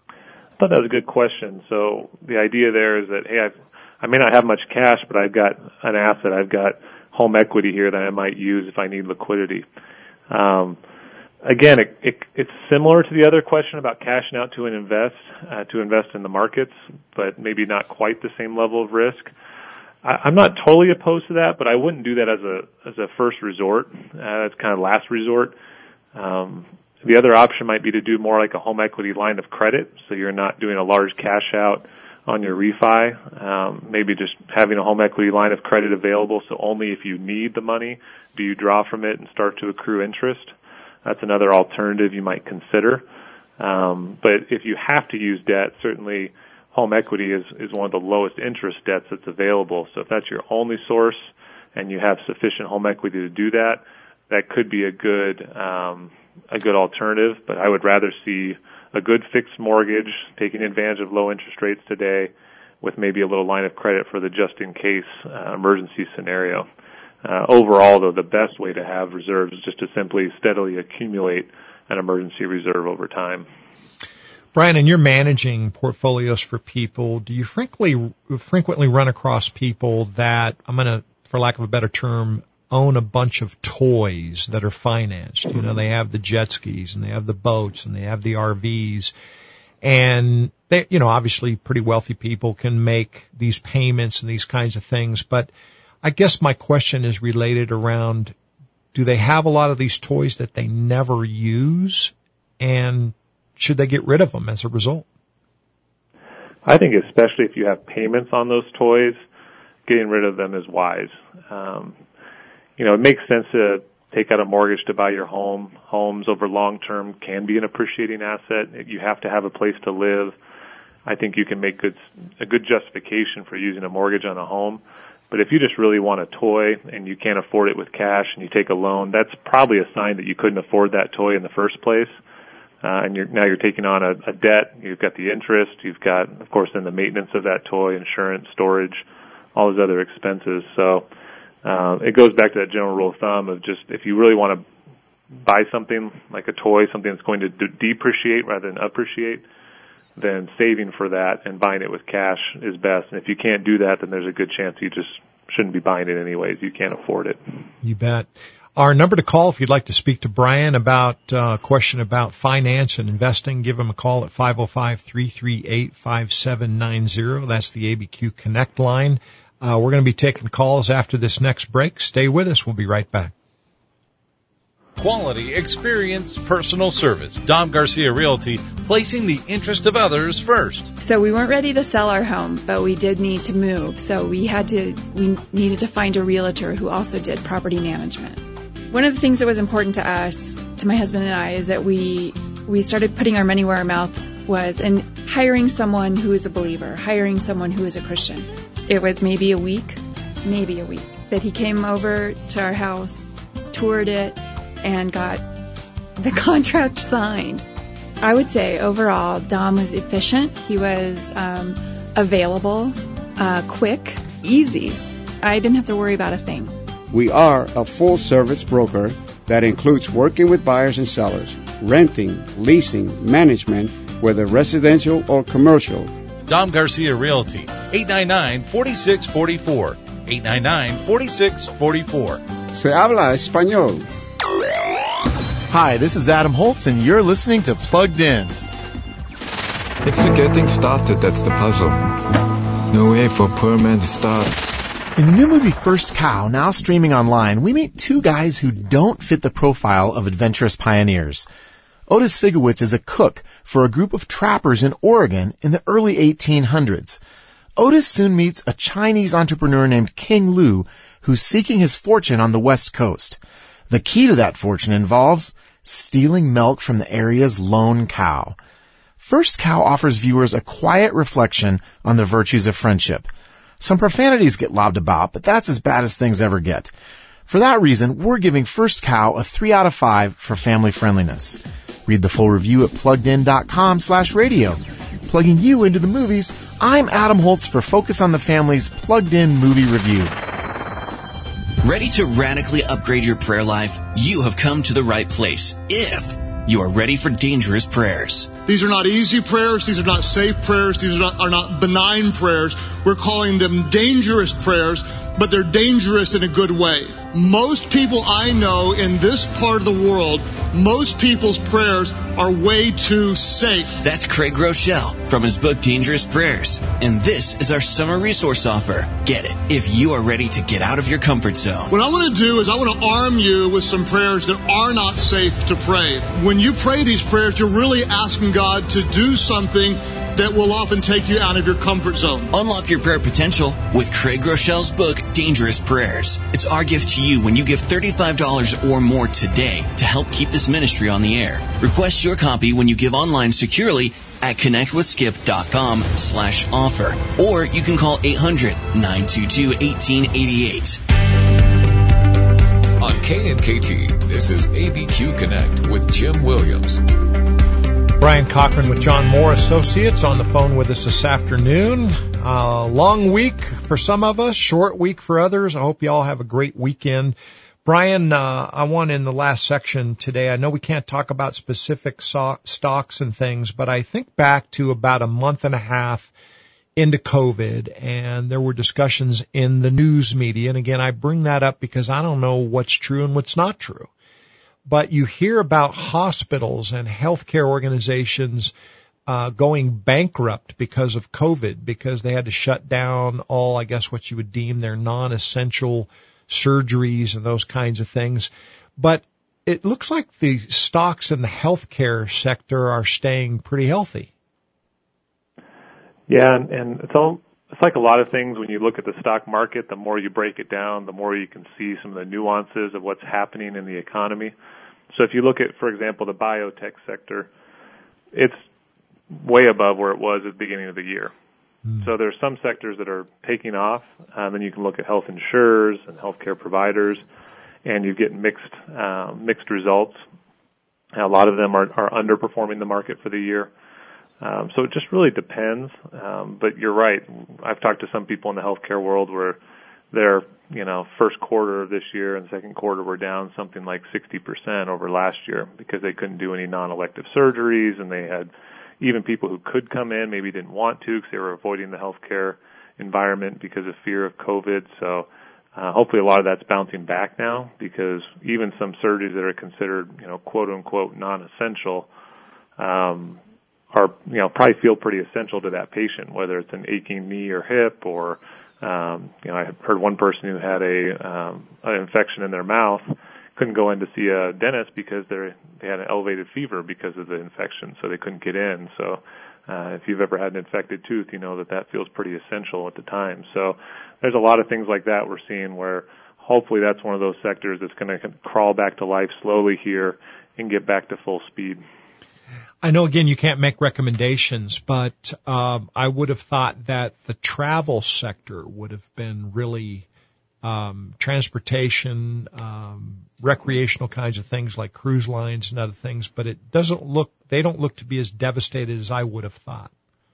I thought that was a good question. So the idea there is that, hey, I've, I may not have much cash, but I've got an asset. I've got home equity here that I might use if I need liquidity. Um, again, it, it, it's similar to the other question about cashing out to an invest, uh, to invest in the markets, but maybe not quite the same level of risk. I, I'm not totally opposed to that, but I wouldn't do that as a as a first resort. Uh, that's kind of last resort. Um, The other option might be to do more like a home equity line of credit, so you're not doing a large cash out on your refi. Um, maybe just having a home equity line of credit available, so only if you need the money do you draw from it and start to accrue interest. That's another alternative you might consider. Um, but if you have to use debt, certainly home equity is, is one of the lowest interest debts that's available. So if that's your only source and you have sufficient home equity to do that, that could be a good um, a good alternative. But I would rather see a good fixed mortgage, taking advantage of low interest rates today, with maybe a little line of credit for the just-in-case uh, emergency scenario. Uh, overall, though, the best way to have reserves is just to simply steadily accumulate an emergency reserve over time. Brian, and you're managing portfolios for people. Do you frequently frequently run across people that, I'm going to, for lack of a better term, own a bunch of toys that are financed? You know, they have the jet skis and they have the boats and they have the R Vs. And they, you know, obviously pretty wealthy people can make these payments and these kinds of things. But I guess my question is related around, do they have a lot of these toys that they never use? And should they get rid of them as a result? I think especially if you have payments on those toys, getting rid of them is wise. Um, you know, it makes sense to take out a mortgage to buy your home. Homes over long term can be an appreciating asset. You have to have a place to live. I think you can make good, a good justification for using a mortgage on a home. But if you just really want a toy and you can't afford it with cash and you take a loan, that's probably a sign that you couldn't afford that toy in the first place. Uh, and you're, now you're taking on a, a debt. You've got the interest. You've got, of course, then the maintenance of that toy, insurance, storage, all those other expenses. So uh, it goes back to that general rule of thumb of just if you really want to buy something like a toy, something that's going to de- depreciate rather than appreciate, then saving for that and buying it with cash is best. And if you can't do that, then there's a good chance you just shouldn't be buying it anyways. You can't afford it. You bet. Our number to call if you'd like to speak to Brian about a uh, question about finance and investing, give him a call at five oh five, three three eight, five seven nine zero. That's the A B Q Connect line. Uh, we're going to be taking calls after this next break. Stay with us. We'll be right back. Quality, experience, personal service. Dom Garcia Realty, placing the interest of others first. So we weren't ready to sell our home, but we did need to move. So we had to, we needed to find a realtor who also did property management. One of the things that was important to us, to my husband and I, is that we we started putting our money where our mouth was and hiring someone who is a believer, hiring someone who is a Christian. It was maybe a week, maybe a week, that he came over to our house, toured it, and got the contract signed. I would say overall, Dom was efficient. He was um, available, uh, quick, easy. I didn't have to worry about a thing. We are a full-service broker that includes working with buyers and sellers, renting, leasing, management, whether residential or commercial. Dom Garcia Realty, eight nine nine, four six four four, eight nine nine, four six four four. Se habla español. Hi, this is Adam Holtz, and you're listening to Plugged In. It's the getting started that's the puzzle. No way for poor man to start. In the new movie First Cow, now streaming online, we meet two guys who don't fit the profile of adventurous pioneers. Otis Figowitz is a cook for a group of trappers in Oregon in the early eighteen hundreds. Otis soon meets a Chinese entrepreneur named King Lu, who's seeking his fortune on the West Coast. The key to that fortune involves stealing milk from the area's lone cow. First Cow offers viewers a quiet reflection on the virtues of friendship. Some profanities get lobbed about, but that's as bad as things ever get. For that reason, we're giving First Cow a three out of five for family friendliness. Read the full review at pluggedin.com slash radio. Plugging you into the movies, I'm Adam Holtz for Focus on the Family's Plugged In Movie Review. Ready to radically upgrade your prayer life? You have come to the right place. If you are ready for dangerous prayers. These are not easy prayers. These are not safe prayers. These are not, are not benign prayers. We're calling them dangerous prayers, but they're dangerous in a good way. Most people I know in this part of the world, most people's prayers are way too safe. That's Craig Rochelle from his book Dangerous Prayers. And this is our summer resource offer. Get it if you are ready to get out of your comfort zone. What I want to do is I want to arm you with some prayers that are not safe to pray. When you pray these prayers, you're really asking God to do something that will often take you out of your comfort zone. Unlock your prayer potential with Craig Rochelle's book, Dangerous Prayers. It's our gift to you when you give thirty-five dollars or more today to help keep this ministry on the air. Request your copy when you give online securely at connectwithskip.com slash offer. Or you can call eight hundred, nine two two, one eight eight eight. On K N K T, This is A B Q Connect with Jim Williams. Brian Cochran with John Moore Associates on the phone with us this afternoon. Uh, long week for some of us, short week for others. I hope you all have a great weekend. Brian, uh, I want in the last section today, I know we can't talk about specific so- stocks and things, but I think back to about a month and a half into COVID, and there were discussions in the news media. And again, I bring that up because I don't know what's true and what's not true. But you hear about hospitals and healthcare organizations uh, going bankrupt because of COVID, because they had to shut down all, I guess, what you would deem their non-essential surgeries and those kinds of things. But it looks like the stocks in the healthcare sector are staying pretty healthy. Yeah, and, and it's all it's like a lot of things when you look at the stock market, the more you break it down, the more you can see some of the nuances of what's happening in the economy. So if you look at, for example, the biotech sector, it's way above where it was at the beginning of the year. Mm. So there's some sectors that are taking off, and then you can look at health insurers and healthcare providers, and you get mixed uh, mixed results. A lot of them are, are underperforming the market for the year. Um, so it just really depends. Um, but you're right. I've talked to some people in the healthcare world where their, you know, first quarter of this year and second quarter were down something like sixty percent over last year because they couldn't do any non-elective surgeries, and they had even people who could come in maybe didn't want to because they were avoiding the healthcare environment because of fear of COVID. So uh, hopefully a lot of that's bouncing back now, because even some surgeries that are considered, you know, quote unquote non-essential, um, are, you know, probably feel pretty essential to that patient, whether it's an aching knee or hip, or, um, you know, I heard one person who had a, um, an infection in their mouth, couldn't go in to see a dentist because they they had an elevated fever because of the infection, so they couldn't get in. So, uh, if you've ever had an infected tooth, you know that that feels pretty essential at the time. So there's a lot of things like that we're seeing where hopefully that's one of those sectors that's going to crawl back to life slowly here and get back to full speed. I know, again, you can't make recommendations, but um, I would have thought that the travel sector would have been really um, transportation, um, recreational kinds of things like cruise lines and other things, but it doesn't look, they don't look to be as devastated as I would have thought.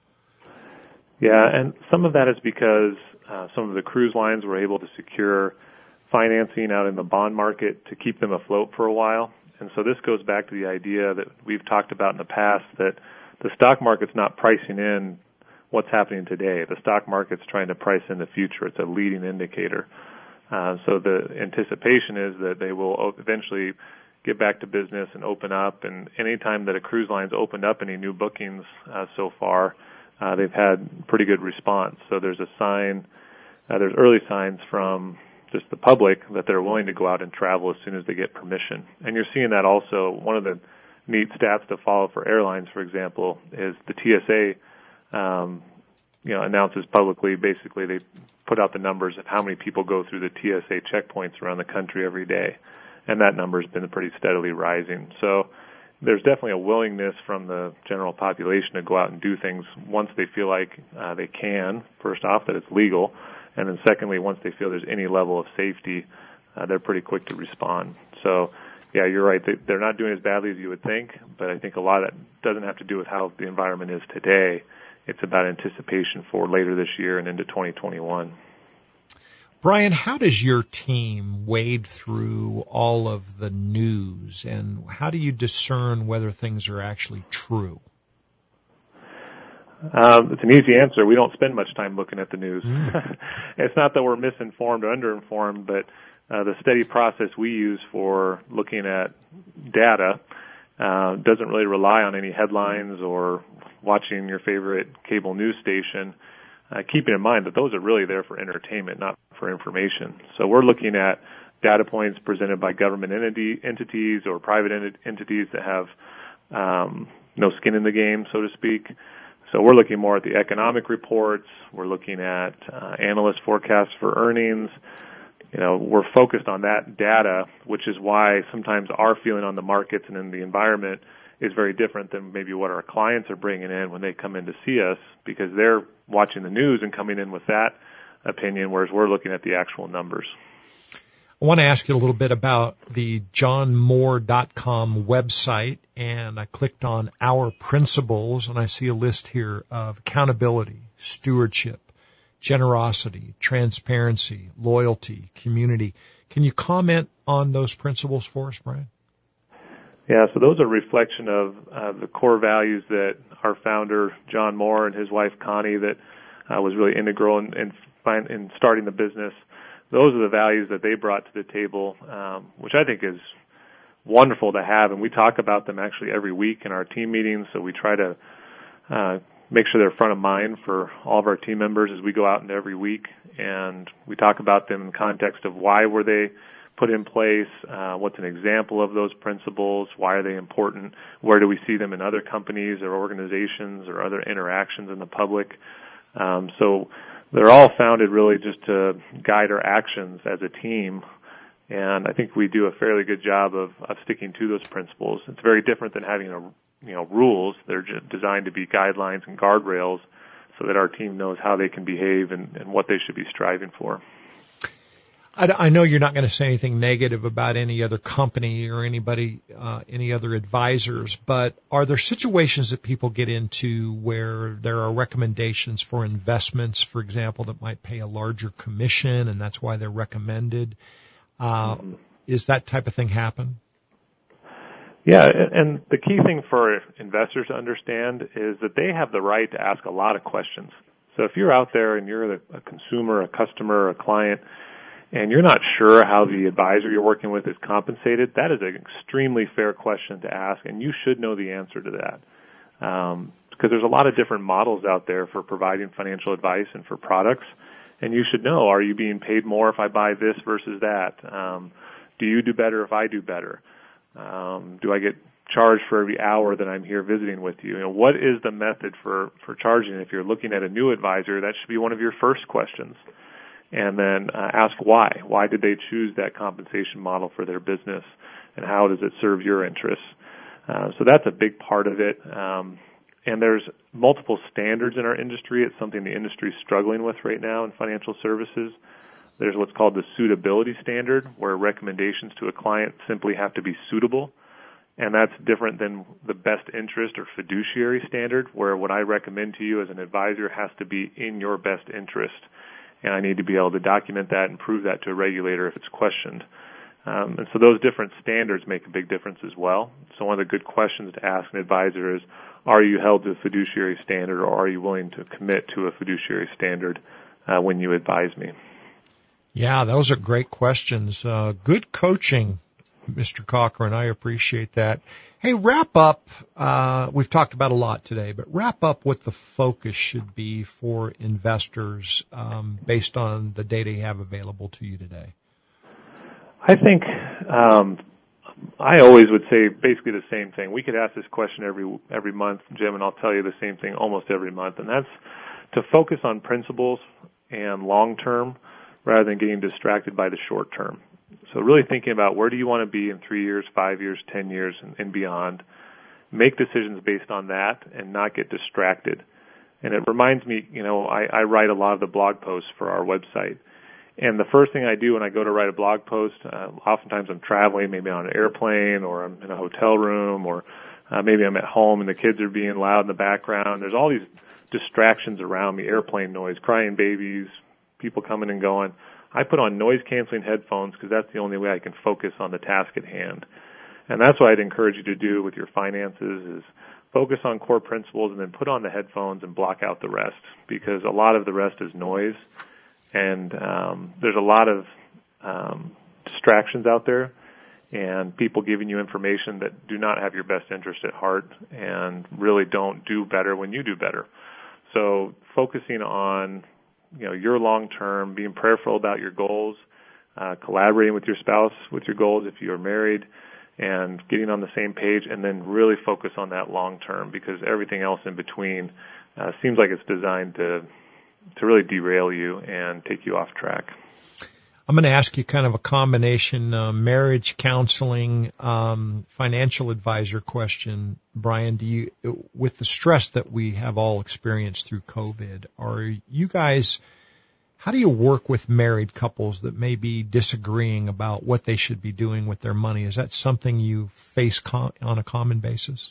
Yeah, and some of that is because uh, some of the cruise lines were able to secure financing out in the bond market to keep them afloat for a while. And so this goes back to the idea that we've talked about in the past, that the stock market's not pricing in what's happening today. The stock market's trying to price in the future. It's a leading indicator. Uh, so the anticipation is that they will eventually get back to business and open up. And any time that a cruise line's opened up any new bookings uh, so far, uh, they've had pretty good response. So there's a sign, uh, there's early signs from just the public that they're willing to go out and travel as soon as they get permission. And you're seeing that also. One of the neat stats to follow for airlines, for example, is the T S A, um, you know, announces publicly, basically they put out the numbers of how many people go through the T S A checkpoints around the country every day. And that number has been pretty steadily rising. So there's definitely a willingness from the general population to go out and do things once they feel like uh, they can, first off, that it's legal. And then secondly, once they feel there's any level of safety, uh, they're pretty quick to respond. So, yeah, you're right. They, they're not doing as badly as you would think, but I think a lot of that doesn't have to do with how the environment is today. It's about anticipation for later this year and into twenty twenty-one. Brian, how does your team wade through all of the news, and how do you discern whether things are actually true? Um, it's an easy answer. We don't spend much time looking at the news. Mm. It's not that we're misinformed or underinformed, but uh, the steady process we use for looking at data uh, doesn't really rely on any headlines or watching your favorite cable news station, uh, keeping in mind that those are really there for entertainment, not for information. So we're looking at data points presented by government entity, entities or private ent- entities that have um, no skin in the game, so to speak. So we're looking more at the economic reports. We're looking at uh, analyst forecasts for earnings. You know, we're focused on that data, which is why sometimes our feeling on the markets and in the environment is very different than maybe what our clients are bringing in when they come in to see us, because they're watching the news and coming in with that opinion, whereas we're looking at the actual numbers. I want to ask you a little bit about the john moore dot com website, and I clicked on Our Principles, and I see a list here of accountability, stewardship, generosity, transparency, loyalty, community. Can you comment on those principles for us, Brian? Yeah, so those are a reflection of uh, the core values that our founder, John Moore, and his wife, Connie, that uh, was really integral in, in, in starting the business. Those are the values that they brought to the table, um, which I think is wonderful to have, and we talk about them actually every week in our team meetings, so we try to uh, make sure they're front of mind for all of our team members as we go out into every week, and we talk about them in context of why were they put in place, uh, what's an example of those principles, why are they important, where do we see them in other companies or organizations or other interactions in the public. Um, so they're all founded really just to guide our actions as a team, and I think we do a fairly good job of, of sticking to those principles. It's very different than having a, you know, rules. They're just designed to be guidelines and guardrails so that our team knows how they can behave and, and what they should be striving for. I, I know you're not going to say anything negative about any other company or anybody, uh, any other advisors, but are there situations that people get into where there are recommendations for investments, for example, that might pay a larger commission and that's why they're recommended? Uh, mm-hmm. Is that type of thing happen? Yeah, and the key thing for investors to understand is that they have the right to ask a lot of questions. So if you're out there and you're a consumer, a customer, a client, and you're not sure how the advisor you're working with is compensated, that is an extremely fair question to ask, and you should know the answer to that. Um, because there's a lot of different models out there for providing financial advice and for products, and you should know, are you being paid more if I buy this versus that? Um, do you do better if I do better? Um, do I get charged for every hour that I'm here visiting with you? You know, what is the method for, for charging? If you're looking at a new advisor, that should be one of your first questions. And then uh, ask why. Why did they choose that compensation model for their business, and how does it serve your interests? Uh, so that's a big part of it. Um, and there's multiple standards in our industry. It's something the industry is struggling with right now in financial services. There's what's called the suitability standard, where recommendations to a client simply have to be suitable. And that's different than the best interest or fiduciary standard, where what I recommend to you as an advisor has to be in your best interest. And I need to be able to document that and prove that to a regulator if it's questioned. Um, and so those different standards make a big difference as well. So one of the good questions to ask an advisor is, are you held to a fiduciary standard, or are you willing to commit to a fiduciary standard uh, when you advise me? Yeah, those are great questions. Uh, good coaching, Mister Cochran. I appreciate that. Hey, wrap up. Uh, we've talked about a lot today, but wrap up what the focus should be for investors um, based on the data you have available to you today. I think um, I always would say basically the same thing. We could ask this question every every month, Jim, and I'll tell you the same thing almost every month, and that's to focus on principles and long term rather than getting distracted by the short term. So really thinking about where do you want to be in three years, five years, ten years, and, and beyond. Make decisions based on that and not get distracted. And it reminds me, you know, I, I write a lot of the blog posts for our website. And the first thing I do when I go to write a blog post, uh, oftentimes I'm traveling, maybe on an airplane, or I'm in a hotel room, or uh, maybe I'm at home and the kids are being loud in the background. There's all these distractions around me, airplane noise, crying babies, people coming and going. I put on noise-canceling headphones because that's the only way I can focus on the task at hand. And that's what I'd encourage you to do with your finances is focus on core principles and then put on the headphones and block out the rest, because a lot of the rest is noise. And um, there's a lot of um, distractions out there and people giving you information that do not have your best interest at heart and really don't do better when you do better. So focusing on you know, your long-term, being prayerful about your goals, uh, collaborating with your spouse with your goals if you're married, and getting on the same page, and then really focus on that long-term, because everything else in between uh, seems like it's designed to to really derail you and take you off track. I'm going to ask you kind of a combination uh, marriage counseling, um, financial advisor question. Brian, do you, with the stress that we have all experienced through COVID, are you guys How do you work with married couples that may be disagreeing about what they should be doing with their money? Is that something you face com- on a common basis?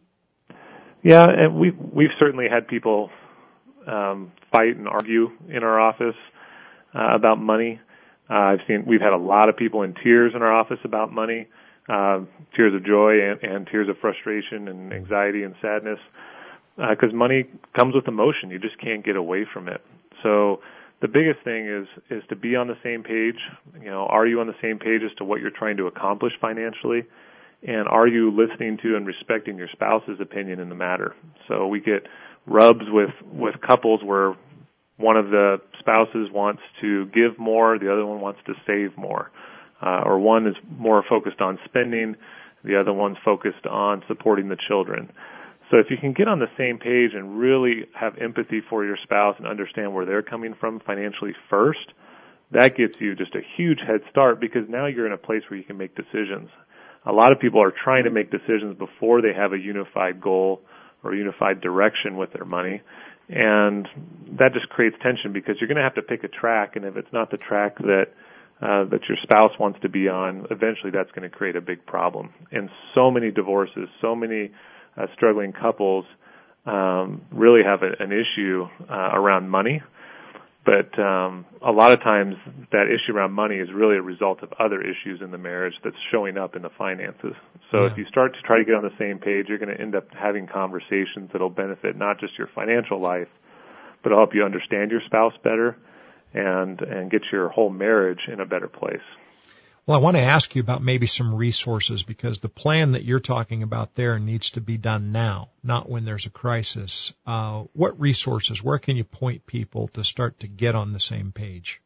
Yeah, and we've, we've certainly had people um, fight and argue in our office uh, about money. Uh, I've seen we've had a lot of people in tears in our office about money, uh, tears of joy and, and tears of frustration and anxiety and sadness, because uh, money comes with emotion. You just can't get away from it. So the biggest thing is is to be on the same page. You know, are you on the same page as to what you're trying to accomplish financially? And are you listening to and respecting your spouse's opinion in the matter? So we get rubs with, with couples where one of the spouses wants to give more, the other one wants to save more. Uh, or one is more focused on spending, the other one's focused on supporting the children. So if you can get on the same page and really have empathy for your spouse and understand where they're coming from financially first, that gets you just a huge head start, because now you're in a place where you can make decisions. A lot of people are trying to make decisions before they have a unified goal or unified direction with their money, and that just creates tension, because you're going to have to pick a track, and if it's not the track that uh, that your spouse wants to be on, eventually that's going to create a big problem. And so many divorces, so many uh, struggling couples um, really have a, an issue uh, around money. But um, a lot of times that issue around money is really a result of other issues in the marriage that's showing up in the finances. So yeah. If you start to try to get on the same page, you're going to end up having conversations that'll benefit not just your financial life, but it'll help you understand your spouse better and and get your whole marriage in a better place. Well, I want to ask you about maybe some resources, because the plan that you're talking about there needs to be done now, not when there's a crisis. Uh, what resources, where can you point people to start to get on the same page?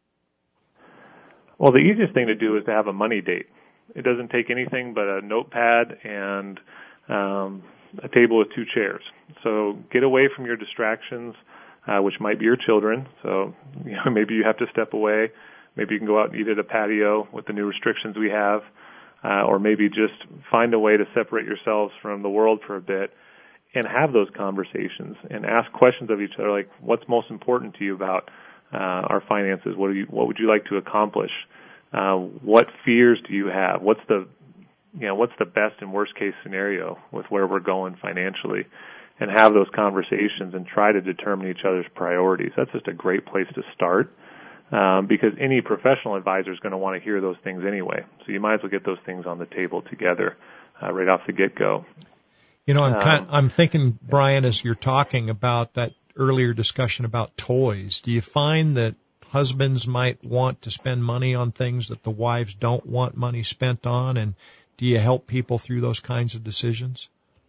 Well, the easiest thing to do is to have a money date. It doesn't take anything but a notepad and um, a table with two chairs. So get away from your distractions, uh, which might be your children. So you know, maybe you have to step away. Maybe you can go out and eat at a patio with the new restrictions we have, uh, or maybe just find a way to separate yourselves from the world for a bit and have those conversations and ask questions of each other, like, what's most important to you about uh, our finances? What do you, what would you like to accomplish? Uh, what fears do you have? What's the, you know, what's the best and worst case scenario with where we're going financially? And have those conversations and try to determine each other's priorities. That's just a great place to start. Um, because any professional advisor is going to want to hear those things anyway. So you might as well get those things on the table together uh, right off the get-go. You know, I'm um, kind of, I'm thinking, Brian, as you're talking about that earlier discussion about toys, do you find that husbands might want to spend money on things that the wives don't want money spent on, and do you help people through those kinds of decisions?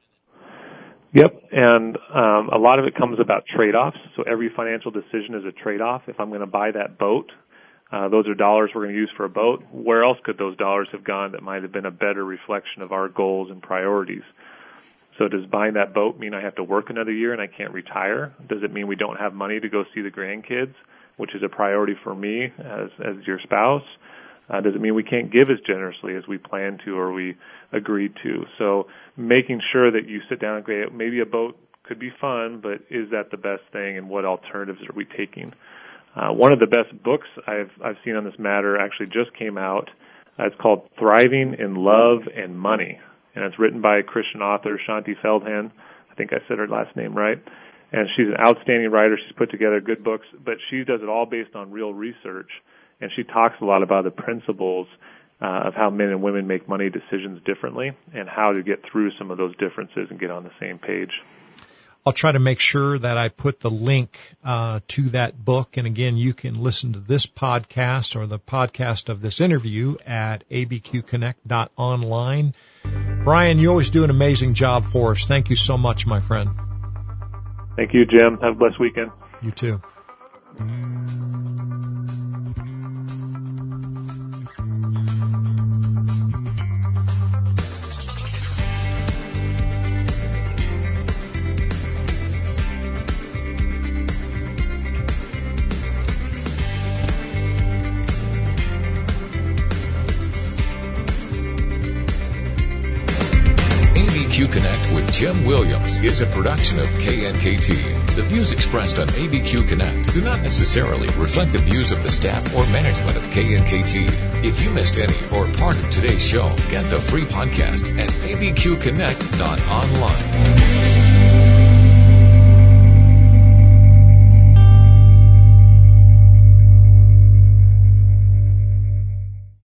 Yep, and um, a lot of it comes about trade-offs. So every financial decision is a trade-off. If I'm going to buy that boat, uh, those are dollars we're going to use for a boat. Where else could those dollars have gone that might have been a better reflection of our goals and priorities? So does buying that boat mean I have to work another year and I can't retire? Does it mean we don't have money to go see the grandkids, which is a priority for me as as your spouse? Uh, does it mean we can't give as generously as we plan to or we agreed to? So making sure that you sit down and go, maybe a boat could be fun, but is that the best thing, and what alternatives are we taking? Uh, one of the best books I've I've seen on this matter actually just came out. Uh, it's called Thriving in Love and Money, and it's written by a Christian author, Shanti Feldhahn. I think I said her last name right. And she's an outstanding writer. She's put together good books, but she does it all based on real research. And she talks a lot about the principles uh, of how men and women make money decisions differently and how to get through some of those differences and get on the same page. I'll try to make sure that I put the link uh, to that book. And again, you can listen to this podcast or the podcast of this interview at a b q connect dot online. Brian, you always do an amazing job for us. Thank you so much, my friend. Thank you, Jim. Have a blessed weekend. You too. Connect with Jim Jim Williams is a production of K N K T. The views expressed on A B Q Connect do not necessarily reflect the views of the staff or management of K N K T. If you missed any or part of today's show, get the free podcast at a b q connect dot online.